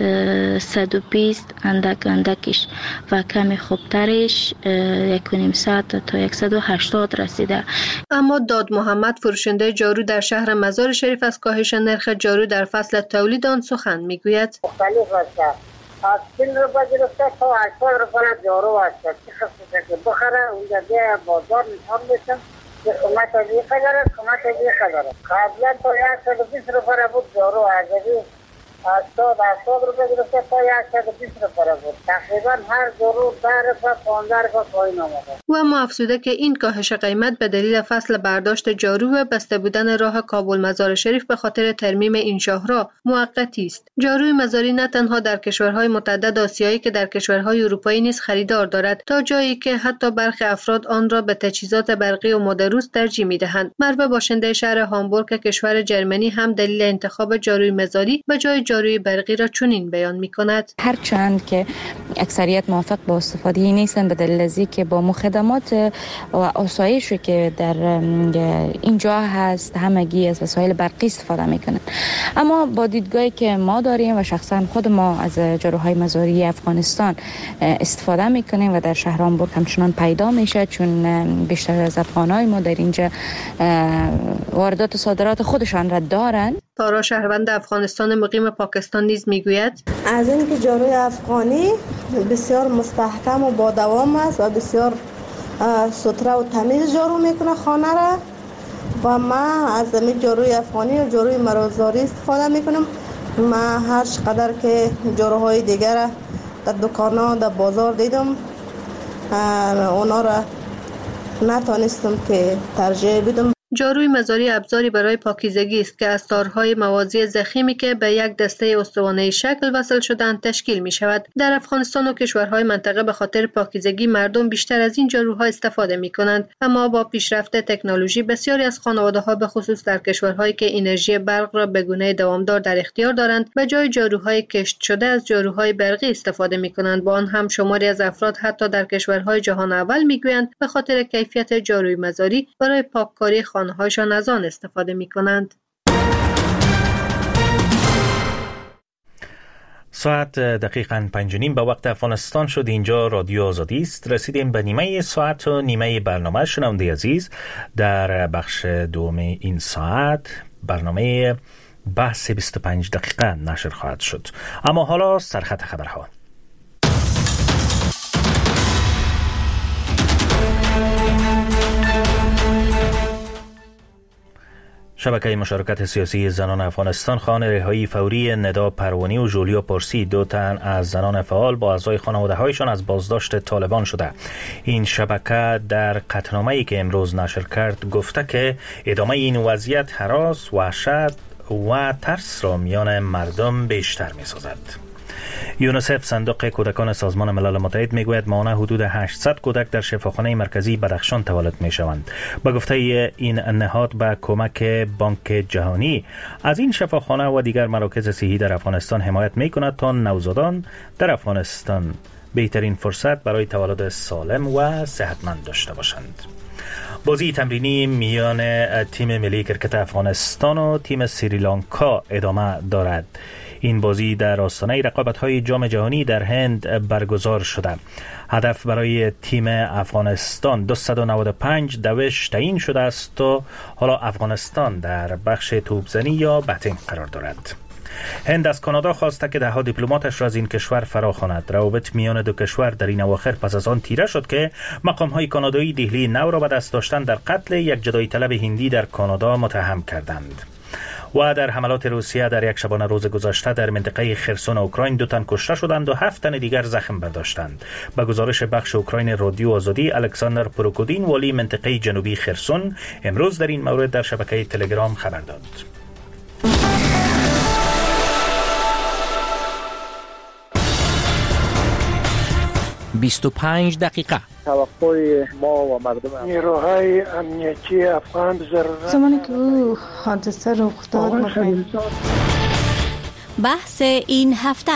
صد و بیست اندک اندکش و کمی خوبترش یک و نیم ساعت تا صد و هشتاد رسیده. اما داد محمد فروشنده جارو در شهر مزار شریف از کاهش نرخ جارو در فصل تولید آن سخن میگوید. مختلف است. از چهل روپیه گرفته تا هشتاد روپیه جارو است. چه خصوصه که بخره اونجا بیا بازار نشان بشن که قیمت از یک قدر است، قیمت از یک قدر است. قبلا تا صد و بیست روپیه بود جارو عجبی هشتاد هشتاد روپیه گرفته تا صد و بیست روپیه بود. تقریبا هر جارو ده روپیه پانزده روپیه پایین آمده. و اما افزوده که این کاهش قیمت به دلیل فصل برداشت جارو و بسته بودن راه کابل مزار شریف به خاطر ترمیم این شاهراه موقتی است. جاروی مزاری نه تنها در کشورهای متعدد آسیایی که در کشورهای اروپایی نیز خریدار دارد، تا جایی که حتی برخی افراد آن را به تجهیزات برقی و مدروس ترجیح می‌دهند. مروه باشنده شهر هامبورگ کشور جرمنی هم دلیل انتخاب جاروی مزاری به جای جاروی برقی را چنین بیان می‌کند. هرچند که اکثریت موافق با استفاده نیستند به دلیل از اینکه با مخدمات و آسایشی که در اینجا هست همگی از وسایل برقی استفاده میکنند، اما با دیدگاهی که ما داریم و شخصا خود ما از جاروهای مزاری افغانستان استفاده میکنیم و در شهر هامبورگ همچنان پیدا میشه، چون بیشتر از افغانای ما در اینجا واردات و صادرات خودشان را دارند. تارا شهروند افغانستان مقیم پاکستان نیز میگوید از اینکه جاروی افغانی بسیار مستحکم و با دوام است و بسیار ستره و تمیز جارو میکنه خانه را و من از این جاروی افغانی و جاروی مزاری استفاده میکنم. من هر چقدر که جاروهای دیگر در دکان‌ها در بازار دیدم اونا را نتونستم که ترجیح بدم. جاروی مزاری ابزاری برای پاکیزگی است که از تارهای موازی ضخیمی که به یک دسته استوانه‌ای شکل وصل شدند تشکیل می شود. در افغانستان و کشورهای منطقه به خاطر پاکیزگی مردم بیشتر از این جاروها استفاده می کنند، اما با پیشرفت تکنولوژی بسیاری از خانواده‌ها به خصوص در کشورهایی که انرژی برق را به گونه دامدار در اختیار دارند به جای جاروهای کشت شده از جاروهای برقی استفاده می کنند. با آن هم شماری از افراد حتی در کشورهای جهان اول می گویند به خاطر کیفیت جاروی مزاری برای پاککاری خانه‌هایشان از آن استفاده می کنند. ساعت دقیقاً پنج و نیم به وقت افغانستان شد. اینجا رادیو آزادی است. رسیدیم به نیمه ساعت و نیمه برنامه. شنونده عزیز، در بخش دوم این ساعت برنامه بحث بیست و پنج دقیقه نشر خواهد شد. اما حالا سرخط خبرها. شبکه مشارکت سیاسی زنان افغانستان خواهان رهایی فوری ندا پروانی و جولیا پارسی، دو تن از زنان فعال با اعضای خانواده‌هایشان از بازداشت طالبان شده. این شبکه در قطعنامه‌ای که امروز نشر کرد گفته که ادامه این وضعیت هراس، وحشت و ترس را میان مردم بیشتر می‌سازد. یونیسف صندوق کودکان سازمان ملل متحد میگوید ماهانه حدود هشتصد کودک در شفاخانه مرکزی بدخشان تولد میشوند. با گفته این نهاد با کمک بانک جهانی از این شفاخانه و دیگر مراکز صحی در افغانستان حمایت میکند تا نوزادان در افغانستان بهترین فرصت برای تولد سالم و صحتمند داشته باشند. بازی تمرینی میان تیم ملی کرکت افغانستان و تیم سریلانکا ادامه دارد. این بازی در آستانه رقابت‌های جام جهانی در هند برگزار شده. هدف برای تیم افغانستان دویست و نود و پنج دوش تعیین شده است و حالا افغانستان در بخش توپزنی یا بتینگ قرار دارد. هند از کانادا خواسته که ده ها دیپلماتش را از این کشور فراخواند. روابط میان دو کشور در این اواخر پس از آن تیره شد که مقام‌های کانادایی دهلی نو را به دست داشتن در قتل یک جدایی طلب هندی در کانادا متهم کردند. و در حملات روسیه در یک شبانه روز گذشته در منطقه خرسون اوکراین دو تن کشته شدند و هفت تن دیگر زخم برداشتند. با گزارش بخش اوکراین رادیو آزادی، الکساندر پروکودین والی منطقه جنوبی خرسون امروز در این مورد در شبکه تلگرام خبر داد. بیست و پنج دقیقه. توقع ما و مردم نیروهای امنیتی افغان ضرورت زمانی که او حادثه رخ داد بحث این هفته.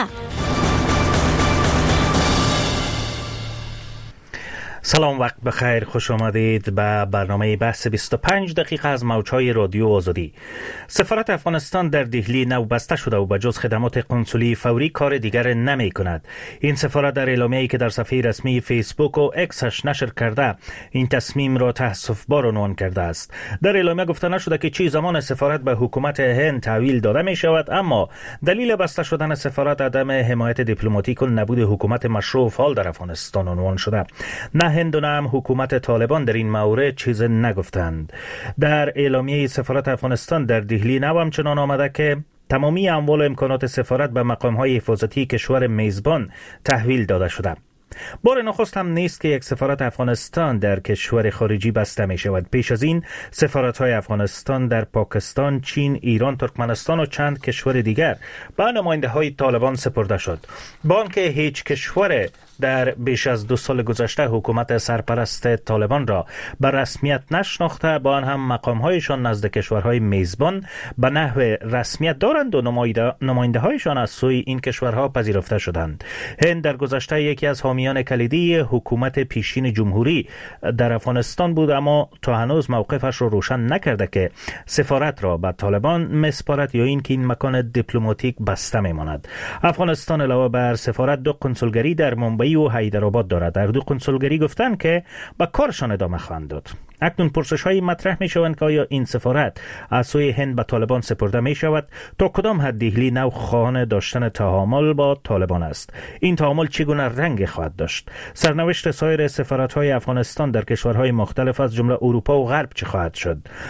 سلام، وقت بخیر، خوش آمدید به برنامه بحث بیست و پنج دقیقه از موجهای رادیو آزادی. سفارت افغانستان در دهلی نو بسته شده و به جز خدمات قنسولی فوری کار دیگر نمی کند. این سفارت در اعلامیه‌ای که در صفحه رسمی فیسبوک و اکسش نشر کرده این تصمیم را تأسف بار عنوان کرده است. در اعلامیه گفته نشده که چه زمان سفارت به حکومت هند تحویل داده می شود، اما دلیل بسته شدن سفارت عدم حمایت دیپلماتیک و نبود حکومت مشروع و فعال در افغانستان عنوان شده. نه هند و نه هم حکومت طالبان در این مورد چیز نگفتند. در اعلامیه سفارت افغانستان در دهلی نو همچنان آمده که تمامی اموال و امکانات سفارت به مقام‌های حفاظتی کشور میزبان تحویل داده شده. بار نخست هم نیست که یک سفارت افغانستان در کشور خارجی بسته می شود. پیش از این سفارت‌های افغانستان در پاکستان، چین، ایران، ترکمنستان و چند کشور دیگر به نماینده‌های طالبان سپرده شد. با آنکه هیچ کشور در بیش از دو سال گذشته حکومت سرپرست طالبان را به رسمیت نشناخته، با آن هم مقام‌هایشان نزد کشورهای میزبان به نحو رسمیت دارند و نماینده هایشان از سوی این کشورها پذیرفته شدند. هند در گذشته یکی از حامیان کلیدی حکومت پیشین جمهوری در افغانستان بود، اما تا هنوز موقفش را روشن نکرده که سفارت را به طالبان مسپارد یا اینکه این مکان دیپلماتیک بسته میماند. افغانستان علاوه بر سفارت دو کنسولگری در منبعی و حیدرآباد دارد. در دو کنسولگری گفتند که به کارشان ادامه خواهند داد. اکنون پرسش‌هایی مطرح می‌شوند که آیا این سفارت از سوی هند به طالبان سپرده می‌شود؟ تا کدام حد دهلی نو خواهان داشتن تعامل با طالبان است؟ این تعامل چگونه رنگ خواهد داشت؟ سرنوشت سایر سفارت‌های افغانستان در کشورهای مختلف از جمله اروپا و غرب چه خواهد شد؟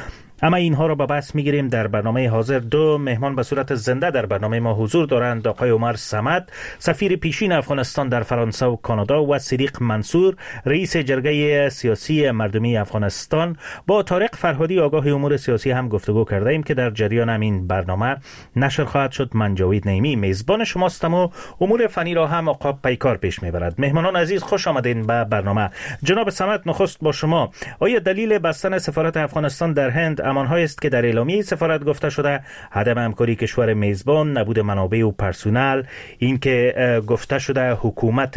اما اینها را به بحث میگیریم. در برنامه حاضر دو مهمان به صورت زنده در برنامه ما حضور دارند: آقای عمر صمد، سفیر پیشین افغانستان در فرانسه و کانادا، و صدیق منصور، رئیس جرگه سیاسی مردمی افغانستان. با طارق فرهادی، آگاه امور سیاسی، هم گفتگو کرده ایم که در جریان همین برنامه نشر خواهد شد. من جاوید نعیمی میزبان شماستم و امور فنی را هم عقاب پیکار پیش میبرد. مهمانان عزیز، خوش آمدین به برنامه. جناب صمد، نخست با شما. آیا دلیل بستن سفارت افغانستان در هند همانهایی است که در اعلامیه سفارت گفته شده؟ عدم همکاری کشور میزبان، نبود منابع و پرسونل، این که گفته شده حکومت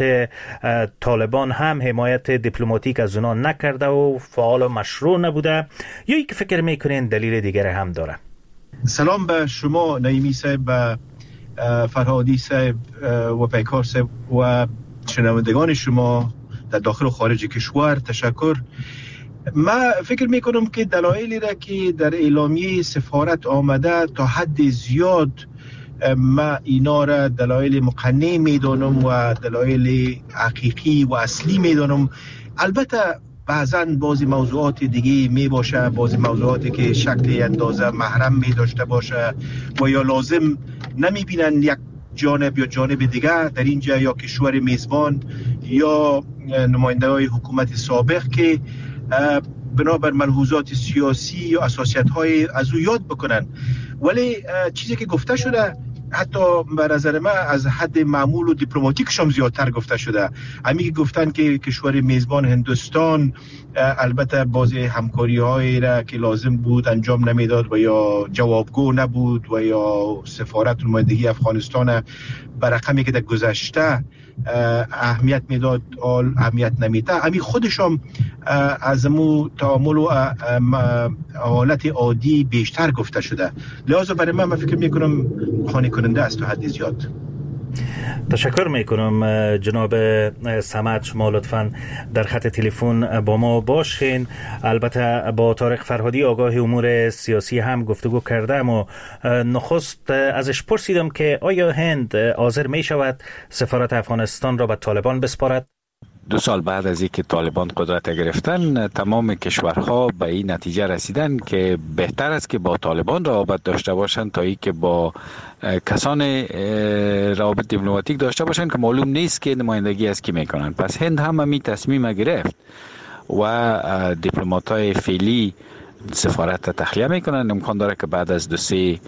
طالبان هم حمایت دیپلماتیک از اونا نکرده و فعال و مشروع نبوده، یا ای که فکر میکنین دلیل دیگر هم داره؟ سلام به شما نعیمی صاحب و فرهادی صاحب و پیکار صاحب و شنوندگان شما در داخل و خارج کشور. تشکر. من فکر میکنم که دلایلی را که در اعلامیه سفارت آمده تا حد زیاد من اینا را دلایل مقنع میدانم و دلایل حقیقی و اصلی میدانم. البته بعضا بعضی موضوعات دیگه می باشه، بعضی موضوعاتی که شکل اندازه محرم می داشته باشه و یا لازم نمی بینن یک جانب یا جانب دیگه در اینجا، یا کشور میزبان یا نماینده های حکومت سابق که بنابر ملحوظات سیاسی یا اساسیت های از او یاد بکنن. ولی چیزی که گفته شده حتی به نظر من از حد معمول و دیپلماتیکش هم زیادتر گفته شده. همین که گفتن که کشور میزبان هندوستان البته بعضی همکاری هایی را که لازم بود انجام نمیداد و یا جوابگو نبود و یا سفارت نمایندگی افغانستان به رقمی که در گذشته اهمیت میداد آل اهمیت نمیده، همین خودش هم از مو تعامل و حالت عادی بیشتر گفته شده. لذا برای من من فکر میکنم خانه کننده است تا حد زیاد. تشکر میکنم جناب صمد. شما لطفاً در خط تلفن با ما باشین. البته با طارق فرهادی، آگاه امور سیاسی، هم گفتگو کردم و نخست ازش پرسیدم که آیا هند حاضر می شود سفارت افغانستان را به طالبان بسپارد؟ دو سال بعد از اینکه طالبان قدرت گرفتن، تمام کشورها به این نتیجه رسیدن که بهتر است که با طالبان روابط داشته باشند تا اینکه با کسان روابط دیپلماتیک داشته باشند که معلوم نیست که نمایندگی از کی میکنن. پس هند هم همین تصمیم گرفت و دیپلمات‌های فعلی سفارت تخلیه میکنن. امکان داره که بعد از دو سه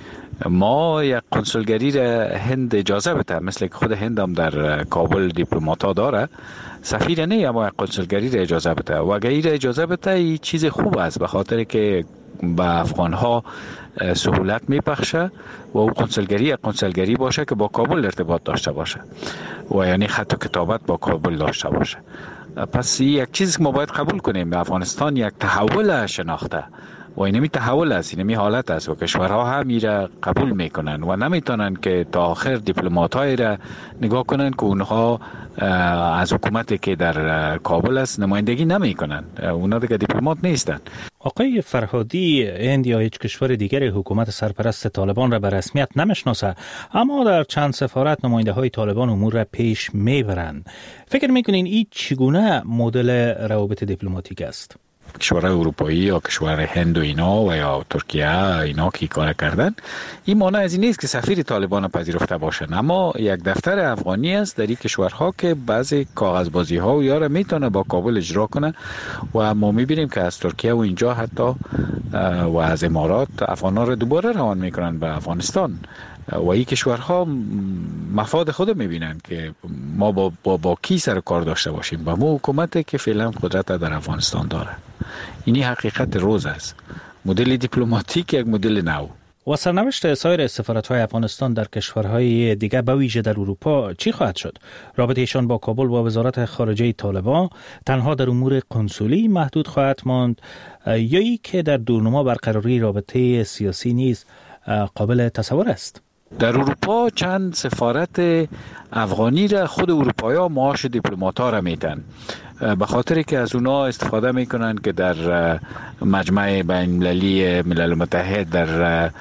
ماه یک کنسولگری را هند اجازه بده، مثل که خود هند هم در کابل دیپلمات‌ها داره. سفیر نه، اما یک کنسولگری را اجازه بده و اگر این را اجازه بده این چیز خوب است، به خاطر که به افغانها سهولت میبخشه و او کنسولگری یک کنسولگری باشه که با کابل ارتباط داشته باشه و یعنی خط و کتابت با کابل داشته باشه. پس یک چیزی که ما باید قبول کنیم، افغانستان یک تحول شناخته و اینمی تحول است، اینمی حالت است و کشورها هم میره قبول میکنن و نمیتونن که تا آخر دیپلمات‌های را نگاه کنن که اونها از حکومتی که در کابل است نمایندگی نمیکنن، اونها دیگه دیپلمات نیستن. آقای فرهادی، هند یا هیچ کشور دیگر حکومت سرپرست طالبان را به رسمیت نمیشناسه، اما در چند سفارت نماینده های طالبان امور را پیش میبرند. فکر میکنین این چگونه مدل روابط دیپلماتیک است؟ کشورهای اروپایی یا کشور هند و اینا و یا ترکیه اینا که کار کردن، این معنی از این نیست که سفیر طالبان پذیرفته باشن، اما یک دفتر افغانی است در این کشورها که بعضی کاغذبازی ها و یاره میتونه با کابل اجرا کنه و ما میبینیم که از ترکیه و اینجا حتی و از امارات افغانا رو دوباره روان میکنن به افغانستان و این کشورها مفاد خود میبینن که ما با, با, با کی سر کار داشته باشیم، با ما حکومتی که فعلا قدرت در افغانستان داره. اینی حقیقت روز است. مدل دیپلماتیک یک مدل نو. و سرنوشت سایر سفارت‌های افغانستان در کشورهای دیگر به ویژه در اروپا چی خواهد شد؟ رابطه‌شان با کابل و وزارت خارجه طالبان تنها در امور کنسولی محدود خواهد ماند یا ای که در دورنما برقراری رابطه سیاسی نیز قابل تصور است؟ در اروپا چند سفارت افغانی را خود اروپایی‌ها معاش دیپلمات‌ها را میدن، به خاطر که از اونا استفاده میکنن که در مجمع بین‌المللی ملل متحد، در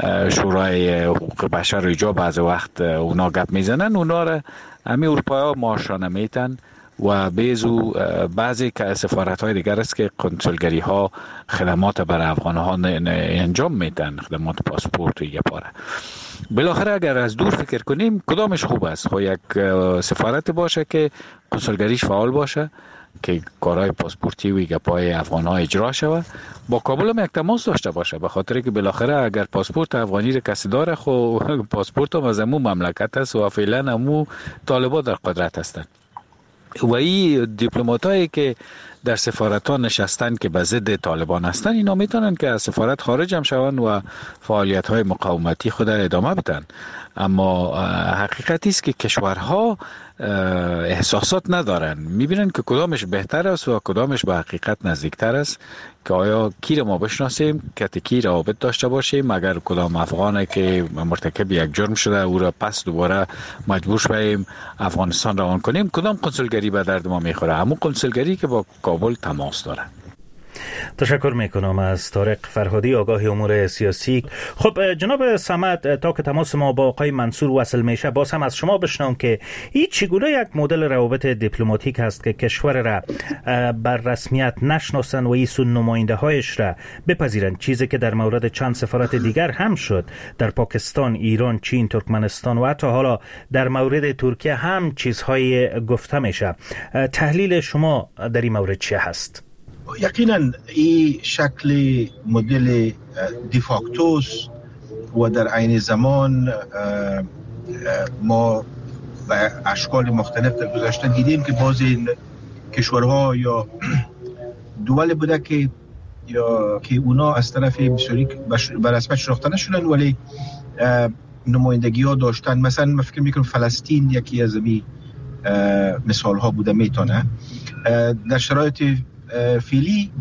شورای حقوق بشر و ایجا بعض وقت اونا گپ میزنن، اونا را همین اروپایی‌ها معاش را نمیدن و بیزو بعضی که سفارت های دیگر است که کنسولگری ها خدمات برای افغان ها انجام میدن، خدمات پاسپورت و یک پاره. بالاخره اگر از دور فکر کنیم کدامش خوب است؟ خب یک سفارت باشه که کنسولگریش فعال باشه که کارهای پاسپورتی و گپای افغان ها اجرا شود، با کابل هم یک تماس داشته باشه، به خاطر که بالاخره اگر پاسپورت افغانی رو کسی داره خب پاسپورت هم از امو مملکت است و فعلا امو طالبان در قدرت هستند. و این دیپلمات هایی که در سفارت ها نشستن که به ضد طالبان هستن، اینا میتونن که از سفارت خارج هم شون و فعالیت های مقاومتی خود ادامه بدن. اما حقیقتی است که کشورها احساسات ندارن، میبینن که کدامش بهتر است و کدامش به حقیقت نزدیکتر است، که آیا کی را ما بشناسیم که کی رابط داشته باشیم، اگر کدام افغانی که مرتکب یک جرم شده او را پس دوباره مجبور شویم افغانستان روان کنیم، کدام کنسولگری به درد ما میخوره؟ همون کنسولگری که با کابل تماس داره. تشکر میکنم از طارق فرهادی، آگاه امور سیاسی. خب جناب صمد، تا که تماس ما با آقای منصور وصل میشه باز هم از شما بشنوم که این چگونه یک مدل روابط دیپلماتیک هست که کشور را بر رسمیت نشناسن و ایسون نماینده هایش را بپذیرن، چیزی که در مورد چند سفارت دیگر هم شد، در پاکستان، ایران، چین، ترکمنستان و حتی حالا در مورد ترکیه هم چیزهای گفته میشه. تحلیل شما در این مورد چه هست؟ یقینا این شکل مدل دیفاکتوس و در عین زمان ما به اشکال مختلف در گذشته دیدیم که بعضی این کشورها یا دول بوده که یا که اونا از طرف بسیاری بر رسمیت شناخته نشدن ولی نمایندگی ها داشتن. مثلا من فکر میکنم فلسطین یکی از این مثال ها بوده میتونه. در شرایط فعلی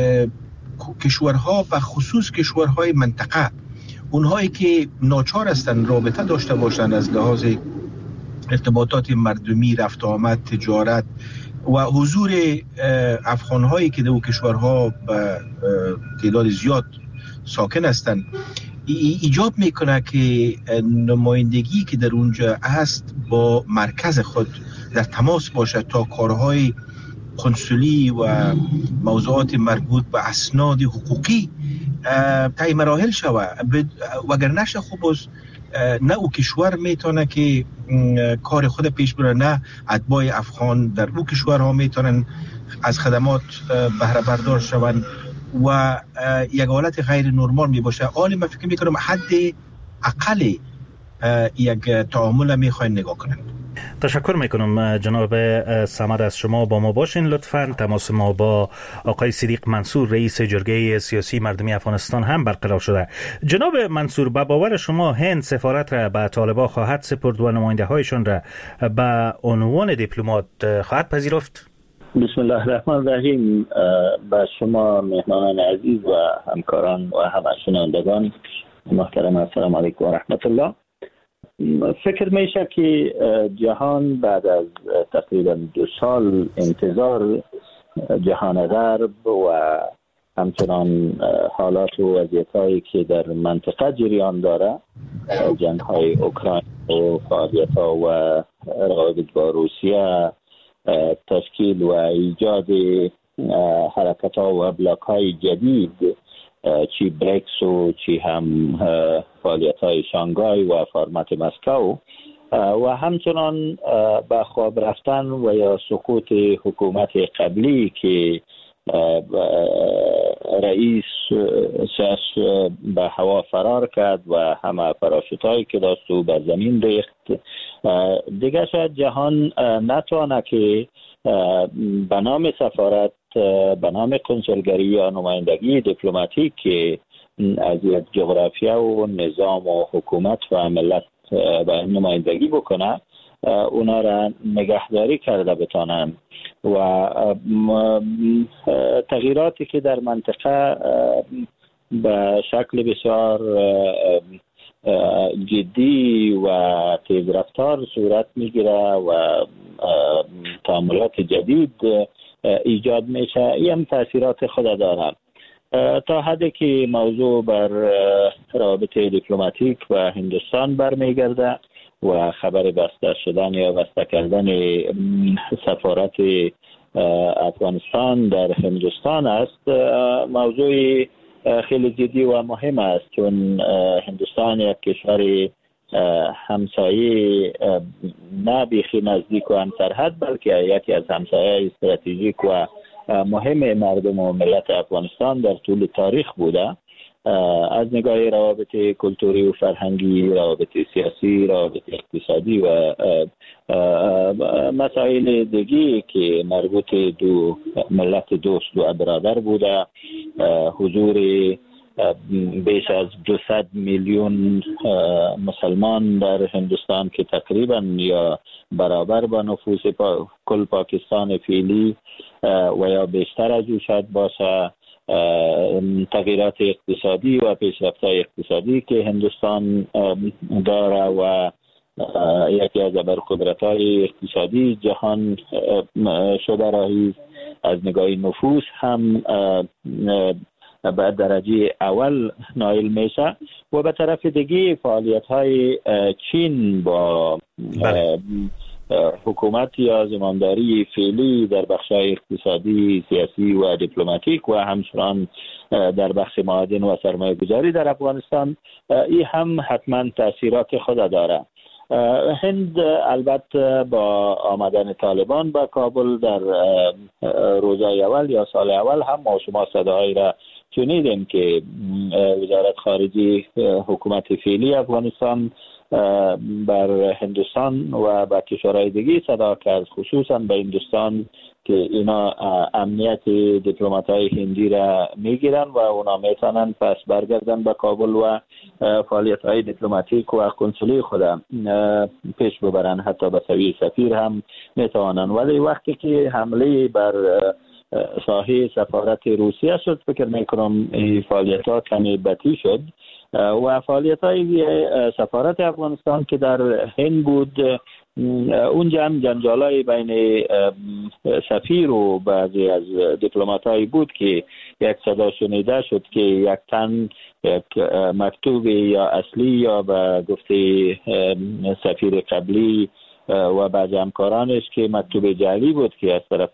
کشورها و خصوص کشورهای منطقه، اونهایی که ناچار هستن رابطه داشته باشند از لحاظ ارتباطات مردمی، رفت آمد، تجارت و حضور افغانهایی که در اون کشورها به تعداد زیاد ساکن هستند، ایجاب میکنه که نمایندگی که در اونجا هست با مرکز خود در تماس باشه تا کارهای کنسولی و موضوعات مربوط به اسناد حقوقی طی مراحل شوه. وگر نشه خب نه او کشور میتونه که کار خود پیش بره، نه اتباع افغان در او کشورها میتونن از خدمات بهره بردار شوند و یک حالت غیر نرمال می باشه. حالی من فکر میکنم حد اقل یک تعامل میخواین نگاه کنن. تشکر میکنم جناب صمد، از شما با ما باشین لطفاً. تماس ما با آقای صدیق منصور رئیس جرگه سیاسی مردمی افغانستان هم برقرار شده. جناب منصور، به باور شما هند سفارت را به طالبان خواهد سپرد و نماینده هایشان را به عنوان دیپلمات خواهد پذیرفت؟ بسم الله الرحمن الرحیم. به شما مهمانان عزیز و همکاران و همه شنوندگان محترم السلام علیکم و رحمت الله. فکر میشه که جهان بعد از تقریبا دو سال انتظار جهان غرب و همچنان حالات و وضعیت‌هایی که در منطقه جریان داره، جنگ‌های اوکراین و فعالیت‌ها و رقابت با روسیه، تشکیل و ایجاد حرکت‌ها و بلاک‌های جدید، چی بریکس و چی هم فعالیت‌های شانگهای و فرمت مسکو و همچنان به خواب رفتن و یا سقوط حکومت قبلی که رئیس سیاس به هوا فرار کرد و همه پاراشوت‌هایی که داشت و به زمین ریخت. دیگه شاید جهان نتوانه که به نام سفارت، به نام کنسولگری یا نمایندگی دیپلماتیک که از یک جغرافیا و نظام و حکومت و ملت به نمایندگی بکنه، اونا را نگهداری کرده بتانن و تغییراتی که در منطقه به شکل بسیار جدی و تیز رفتار صورت میگیره و تعاملات جدید ایجاد میشه، این هم تاثیرات خود داره. تا حدی که موضوع بر روابط دیپلماتیک و هندوستان برمیگرده، و خبر بسته شدن یا بسته کردن سفارت افغانستان در هندوستان است موضوع خیلی جدی و مهم است، چون هندوستان یک کشور همسایه نه بیخی نزدیک و همسرحد بلکه یکی از همسایه استراتژیک و مهم مردم و ملت افغانستان در طول تاریخ بوده، از نگاه روابط کلتوری و فرهنگی، روابط سیاسی، روابط اقتصادی و مسائل دیگی که مربوط دو ملت دوست و برادر بوده. حضور بیش از دویست میلیون مسلمان در هندوستان که تقریبا یا برابر با نفوس پا کل پاکستان فعلی و یا بیشتر از او شاید باشه، تغییرات اقتصادی و پیشرفت‌های اقتصادی که هندوستان داره و یکی از ابرقدرت‌های اقتصادی جهان شده راهی از نگاه نفوس هم به درجه اول نایل میشه و به طرف دیگه فعالیت‌های چین با بله. حکومت یا زمانداری فعلی در بخش‌های اقتصادی، سیاسی و دیپلماتیک و همچنان در بخش معادن و سرمایه‌گذاری در افغانستان، این هم حتما تأثیرات خود داره. هند البته با آمدن طالبان به کابل در روزهای اول یا سال اول هم ما شما صداهایی را شنیدیم که وزارت خارجه حکومت فعلی افغانستان بر هندوستان و با کشورهای دیگه صدا کرد، خصوصا به هندوستان که اینا امنیت دیپلمات‌های هندی را میگیرن و اونا میتونن پس برگردن به کابل و فعالیت‌های دیپلماتیک و کنسولی خود پیش ببرن، حتی به سوی سفیر هم میتوانن. ولی وقتی که حمله بر ساحه سفارت روسیه شد، فکر میکنم فعالیت‌ها کمی بطی شد و فعالیت‌های سفارت افغانستان که در هند بود، اونجا هم جنجالای بین سفیر و بعضی از دیپلمات‌های بود که یک صدا شنیده شد که یک تن یک مکتوب یا اصلی یا به گفته سفیر قبلی و بعضی همکارانش که مکتوب جعلی بود که از طرف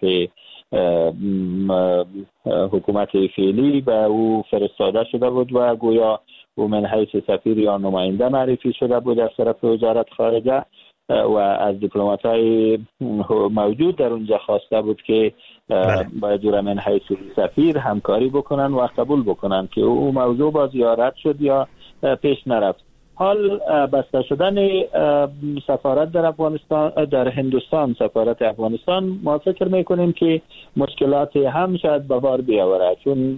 حکومت فعلی به او فرستاده شده بود و گویا او من حیث سفیر یا نماینده معرفی شده بود از طرف وزارت خارجه و از دیپلمات‌های موجود در اونجا خواسته بود که باید او من حیث سفیر همکاری بکنن و قبول بکنن که او موضوع با زیارت شد یا پیش نرفت. حال بسته شدن سفارت در افغانستان در هندوستان، سفارت افغانستان، ما فکر میکنیم که مشکلات هم شاید به بار بیاوره، چون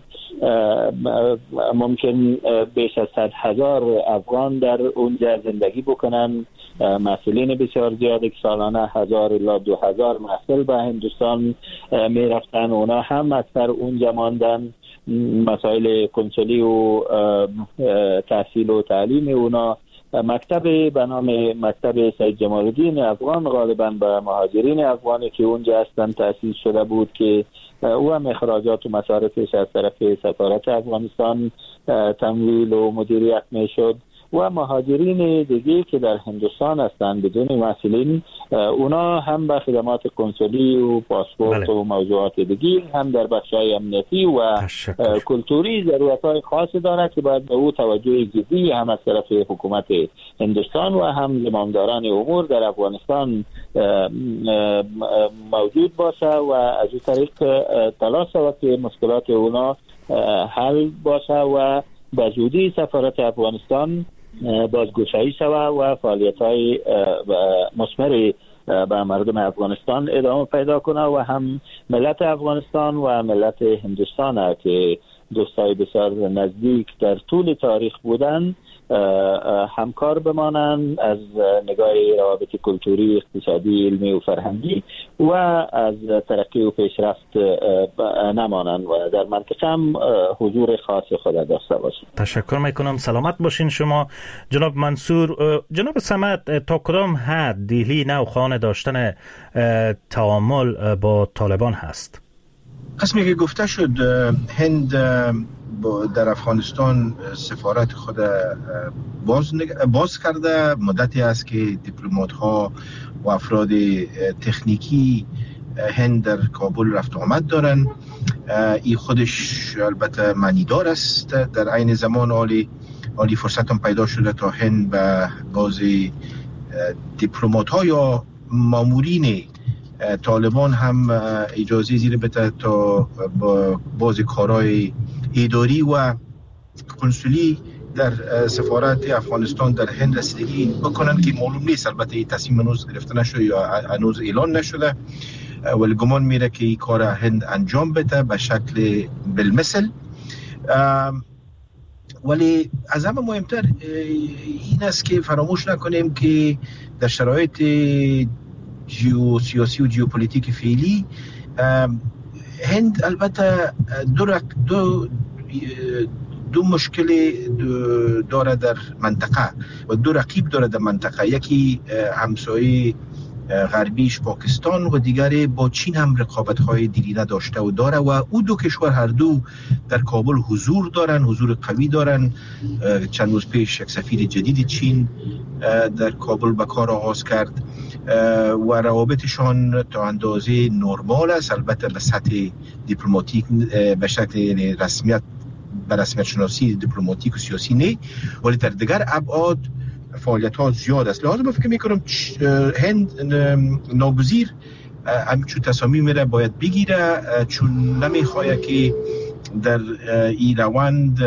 ممکن بیش از صد هزار افغان در اونجا زندگی بکنن، مسئولین بسیار زیادی که سالانه هزار الی دو هزار محصول به هندوستان میرفتن، اونا هم اکثر اونجا ماندن. مسائل کنسولی و تحصیل و تعلیم اونا، مکتب به نام مکتب سید جمال الدین افغان غالبا به مهاجرین افغانی که اونجا هستن تأسیس شده بود که او هم اخراجات و مصارفش از طرف سفارت افغانستان تمویل و مدیریت میشد و مهاجرین دیگه که در هندوستان هستند بدون مسئولین، اونا هم به خدمات کنسولی و پاسپورت بله. و موضوعات دیگه هم در بخش‌های امنیتی و تشکر. کلتوری ضرورت‌های خاصی دارد که باید به او توجه جدی هم از طرف حکومت هندوستان و هم زمامداران امور در افغانستان موجود باشه و از این طریق تلاش شود که مشکلات اونا حل باشه و به زودی سفارت افغانستان بازگشایی شود و فعالیت‌های مثمر به مردم افغانستان ادامه پیدا کنه و هم ملت افغانستان و ملت هندوستان که دوستای بسیار نزدیک در طول تاریخ بودن همکار بمانند از نگاه روابط کلتوری، اقتصادی، علمی و فرهنگی و از ترقی و پیشرفت نمانند و در منطقه هم حضور خاص خود داشته باشند. تشکر میکنم. سلامت باشین شما جناب منصور. جناب صمد، تا کدام حد دهلی نوخوان داشتن تعامل با طالبان هست؟ قسمی که گفته شد هند در افغانستان سفارت خود باز, باز کرده. مدتی است که دیپلمات ها و افراد تکنیکی هند در کابل رفت آمد دارن. این خودش البته معنیدار است. در عین زمان عالی عالی فرصت هم پیدا شده تا هند به بعضی دیپلمات ها یا مامورین طالبان هم اجازه زیر بده تا با بعضی کارهای اداری و کنسولی در سفارت افغانستان در هند رسیدگی بکنن که معلوم نیست. البته این تصمیم هنوز گرفته نشده یا هنوز اعلان نشده، ولی گمان میره که این کار هند انجام بده به شکل بالمثل. ولی از همه مهمتر این است که فراموش نکنیم که در شرایط جیو سیاسی و جیوپولیتیک فعلی هند البته دو, رق... دو دو مشکل داره در منطقه و دو رقیب داره در منطقه. یکی همسایه غربیش پاکستان و دیگری با چین هم رقابت‌های دیرینه داشته و داره و او دو کشور هر دو در کابل حضور دارن، حضور قوی دارن. چند روز پیش یک سفیر جدید چین در کابل به کار آغاز کرد و روابطشان تا اندازه نرمال است، البته به سطح دیپلماتیک به شکل رسمیت به رسمیت شناسی دیپلماتیک و سیاسی نه، ولی در دیگر ابعاد فعالیت ها زیاد است. لازم فکر میکنم هند ناگزیر همچون تصامیم میره باید بگیره، چون نمیخواه که در این روند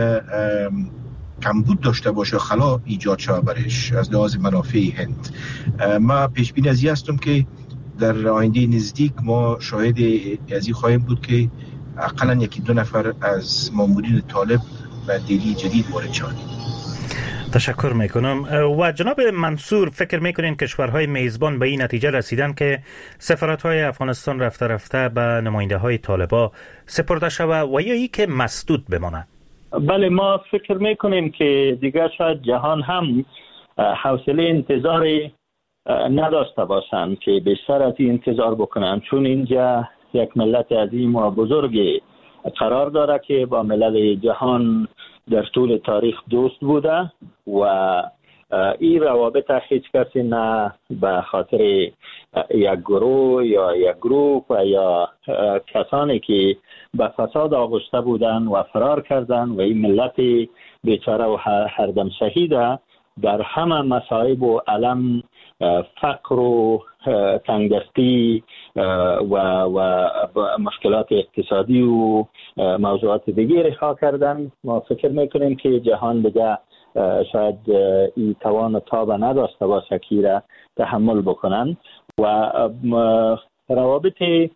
کمبود داشته باشه، خلا ایجاد شده برش از لحاظ منافع هند. ما پیش بینی از این هستم که در آینده نزدیک ما شاهد از این خواهیم بود که اقلا یکی دو نفر از مامورین طالب به دلی جدید وارد شدند. تشکر میکنم. و جناب منصور، فکر میکنین کشورهای میزبان به این نتیجه رسیدن که سفارت‌های افغانستان رفته رفته به نماینده های طالبا سپرده شود و یا ای که مسدود بمانه؟ بله، ما فکر میکنیم که دیگر شاید جهان هم حوصله انتظار نداشته باشند که بیشتر از این انتظار بکنند، چون اینجا یک ملت عظیم و بزرگ قرار داره که با ملل جهان در طول تاریخ دوست بوده و این روابط هیچ کسی نه به خاطر یک گروه یا یک گروه و یا کسانی که به فساد آغشته بودن و فرار کردن و این ملت بیچاره و هر دم شهیده در همه مصائب و علم فقر و تنگدستی و و مشکلات اقتصادی و موضوعات دیگه رها کردن. ما فکر میکنیم که جهان دیگه شاید این توان و تاب نداشته باشه که را تحمل بکنن و روابط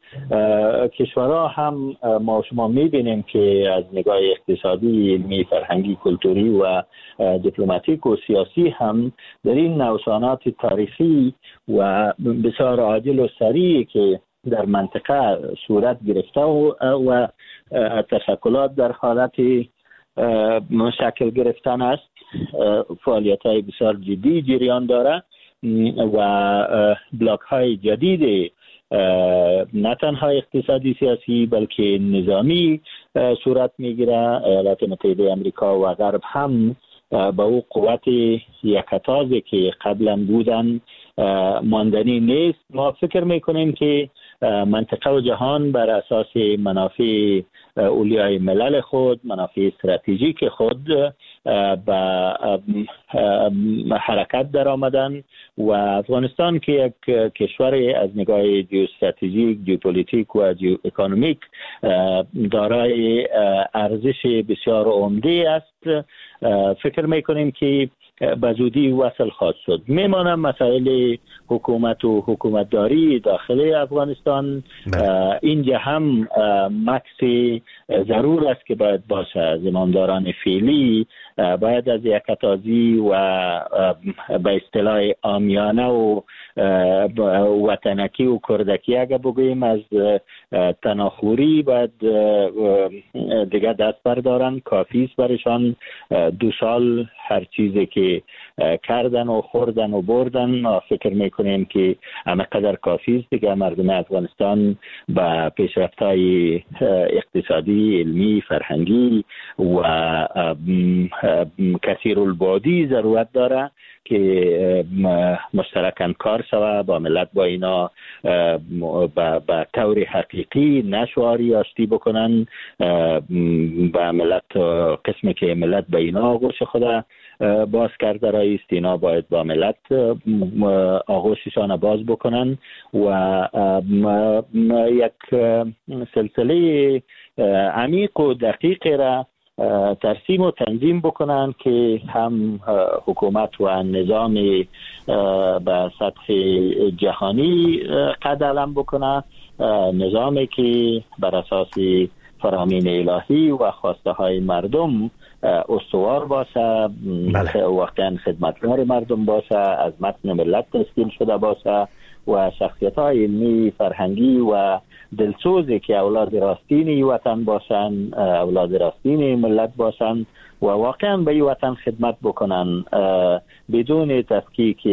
کشورها هم ما شما میبینیم که از نگاه اقتصادی، علمی، فرهنگی، کلتوری و دیپلماتیک و سیاسی هم در این نوسانات تاریخی و بسیار عاجل و سریع که در منطقه صورت گرفته و, و تشکلات در حالت شکل گرفتن است، فعالیت های بسیار جدی جریان داره و بلاک های جدید نه تنها اقتصادی سیاسی بلکه نظامی صورت میگیره. ایالات متحده امریکا و غرب هم با او قوت یکتازی که قبلا بودن ماندنی نیست. ما فکر میکنیم که منطقه و جهان بر اساس منافع اولیای ملل خود، منافع استراتژیک خود به حرکت در آمدن و افغانستان که یک کشور از نگاه جیو استراتژیک، جیوپولیتیک و جیو اکونومیک دارای ارزش بسیار عمده است، فکر میکنیم که به زودی وصل خواهد شد. میمانم مسائل حکومت و حکومتداری داخل افغانستان، اینجا هم مکس ضرور است که باید باشه. زمامداران فعلی باید از یکتازی و به اصطلاح عامیانه و وطنکی و کردکی اگه بگوییم از تناخوری باید دیگه دست بردارن. کافی است برشان دو سال هر چیزی که کردن و خوردن و بردن. فکر میکنیم که همه قدر کافی است دیگه. مردم افغانستان به پیشرفت‌های اقتصادی، علمی، فرهنگی و کثیر البعدی ضرورت داره که مشترکاً کار سوا با ملت با اینا با طور حقیقی نشواری آشتی بکنن. با ملت قسمی که ملت به اینا آغوش خدا باز کرده رایست، اینا باید با ملت آغوششان باز بکنن و یک سلسله عمیق و دقیق را ترسیم و تنظیم بکنن که هم حکومت و نظام به سطح جهانی قد علم بکنه، نظامی که بر اساس فرامین الهی و خواسته های مردم استوار باشه، بله. واقعا خدمتگار مردم باشه، از متن ملت تشکیل شده باشه و شخصیت های علمی، فرهنگی و دلسوزی که اولاد راستین وطن باشن، اولاد راستین ملت باشن و واقعا به وطن خدمت بکنن بدون تفکیک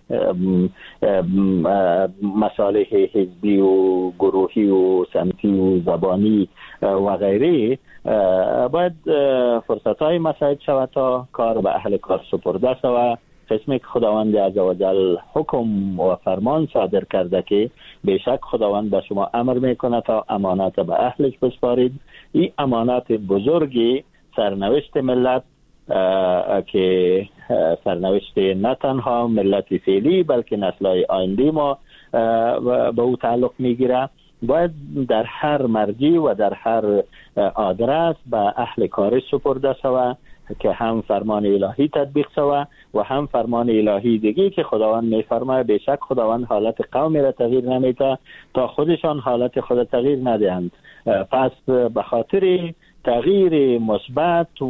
مصالح حزبی و گروهی و سمتی و زبانی و غیره. باید فرصت های مساعد شود تا کار به اهل کار سپرده شود. قسمی که خداوند عزوجل حکم و فرمان صادر کرده که بیشک خداوند به شما امر میکنه تا امانت به اهلش بسپارید. این امانت بزرگی سرنوشت ملت که سرنوشت نه تنها ملت فعلی بلکه نسل‌های آینده ما به او تعلق میگیره، باید در هر مرجع و در هر آدرس به اهل کارش سپرده شود که هم فرمان الهی تطبیق شود و هم فرمان الهی دیگه که خداوند میفرماید بیشک خداوند حالت قومی را تغییر نمیده تا خودشان حالت خود تغییر ندهند. پس به خاطر تغییر مثبت و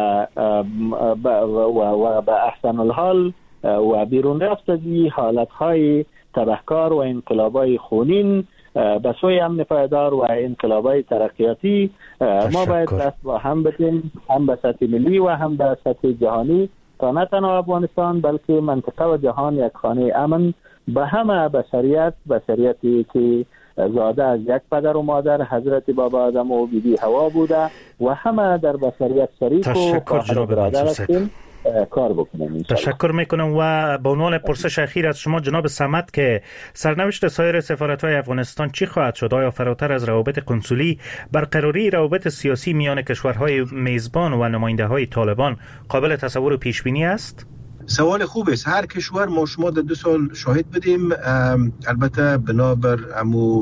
و به احسن الحال و بیرون رفت از حالت‌های تبهکار و انقلاب‌های خونین به سوی امن پایدار و انقلاب‌های ترقیاتی ما باید دست با هم بدیم، هم به سطح ملی و هم به سطح جهانی، تا نه تنها افغانستان بلکه منطقه و جهان یک خانه امن به همه بشریت، بشریتی که زاده از یک پدر و مادر حضرت بابا آدم و بیبی حوا بوده و همه در بشریت شریک و خواهر و برادر هستیم کار بکنیم. تشکر میکنم و به عنوان پرسش اخیر از شما جناب صمد که سرنوشت سایر سفارت‌های افغانستان چی خواهد شد؟ آیا فراتر از روابط کنسولی برقراری روابط سیاسی میان کشورهای میزبان و نماینده‌های طالبان قابل تصور و پیش بینی است؟ سوال خوب است. هر کشور ما شما در دو سال شاهد بدیم، البته بنابر امو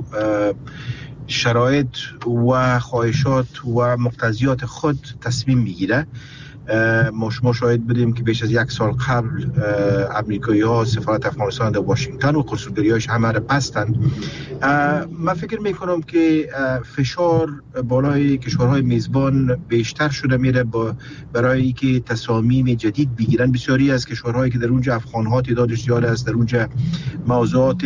شرایط و خواهشات و مقتضیات خود تصمیم میگیره. ما شما شاهد بدیم که بیش از یک سال قبل امریکایی ها سفارت افغانستان در واشنگتن و کنسولگری‌هاش همه را بستند. من فکر میکنم که فشار بالای کشورهای میزبان بیشتر شده میره با برای که تصامیم جدید بگیرن. بسیاری از کشورهایی که در اونجا افغان‌ها تعدادش زیاد است، در اونجا موضوعات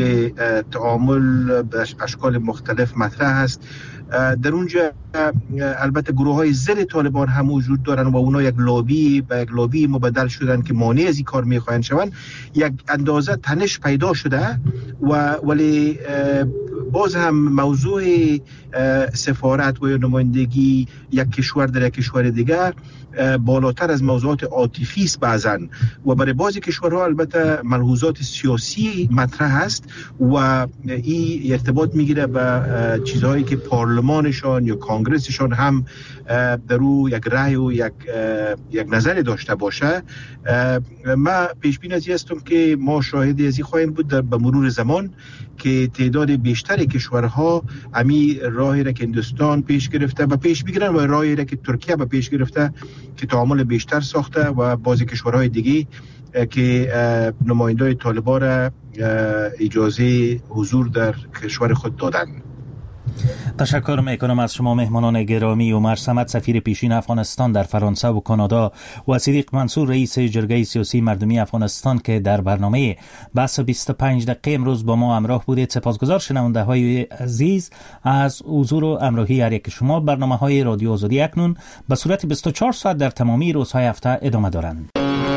تعامل به اشکال مختلف مطرح است. در اونجا البته گروه های ضد طالبان هم وجود دارن و اونا یک لابی به یک لابی مبدل شدن که مانع از این کار میخواهند شوند. یک اندازه تنش پیدا شده و ولی باز هم موضوع سفارت و نمایندگی یک کشور در یک کشور دیگر بالاتر از موضوعات عاطفی است بعضاً و برای بعضی کشورها البته ملحوظات سیاسی مطرح است و این ارتباط میگیره به چیزهایی که پارلمانشان یا کانگرسشان هم در او یک رأی و یک یک نظری داشته باشه. من پیش بین ازی هستم که ما شاهد ازی خواهیم بود در به مرور زمان که تعداد بیشتر کشورها امی راهی را که هندوستان پیش گرفته و پیش میگیرن و راهی را که ترکیه به پیش گرفته که تعامل بیشتر ساخته و بعضی کشورهای دیگه که نمایندای طالبان را اجازه حضور در کشور خود دادن. تشکر میکنم از شما مهمانان گرامی. عمر صمد سفیر پیشین افغانستان در فرانسه و کانادا و صدیق منصور رئیس جرگه سیاسی مردمی افغانستان که در برنامه بحث بیست و پنج دقیقه امروز با ما همراه بودید. سپاسگزار شنونده های عزیز از حضور و همراهی هر یک شما. برنامه های رادیو آزادی اکنون به صورت بیست و چهار ساعت در تمامی روزهای هفته ادامه دارند.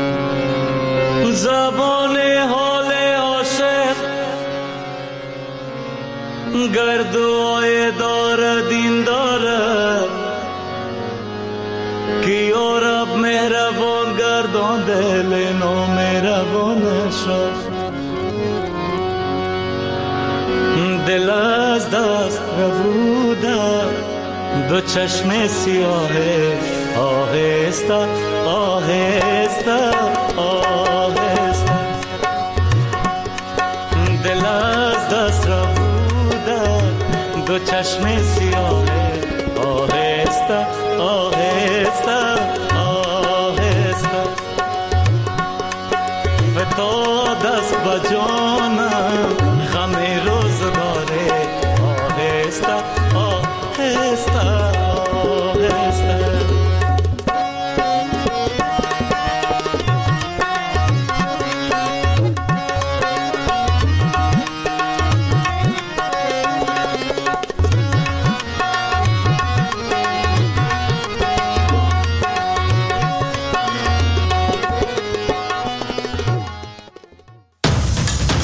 زبان حال عاشق گردوهای داره دین داره که یارب مهربان گردان دل نو مهربان شد. دل از دست ربوده دو چشم سیاه آهسته آهسته آهسته دل از دست ربوده دو چشم سیاه آهسته آهسته آهسته فتاد دست بجانم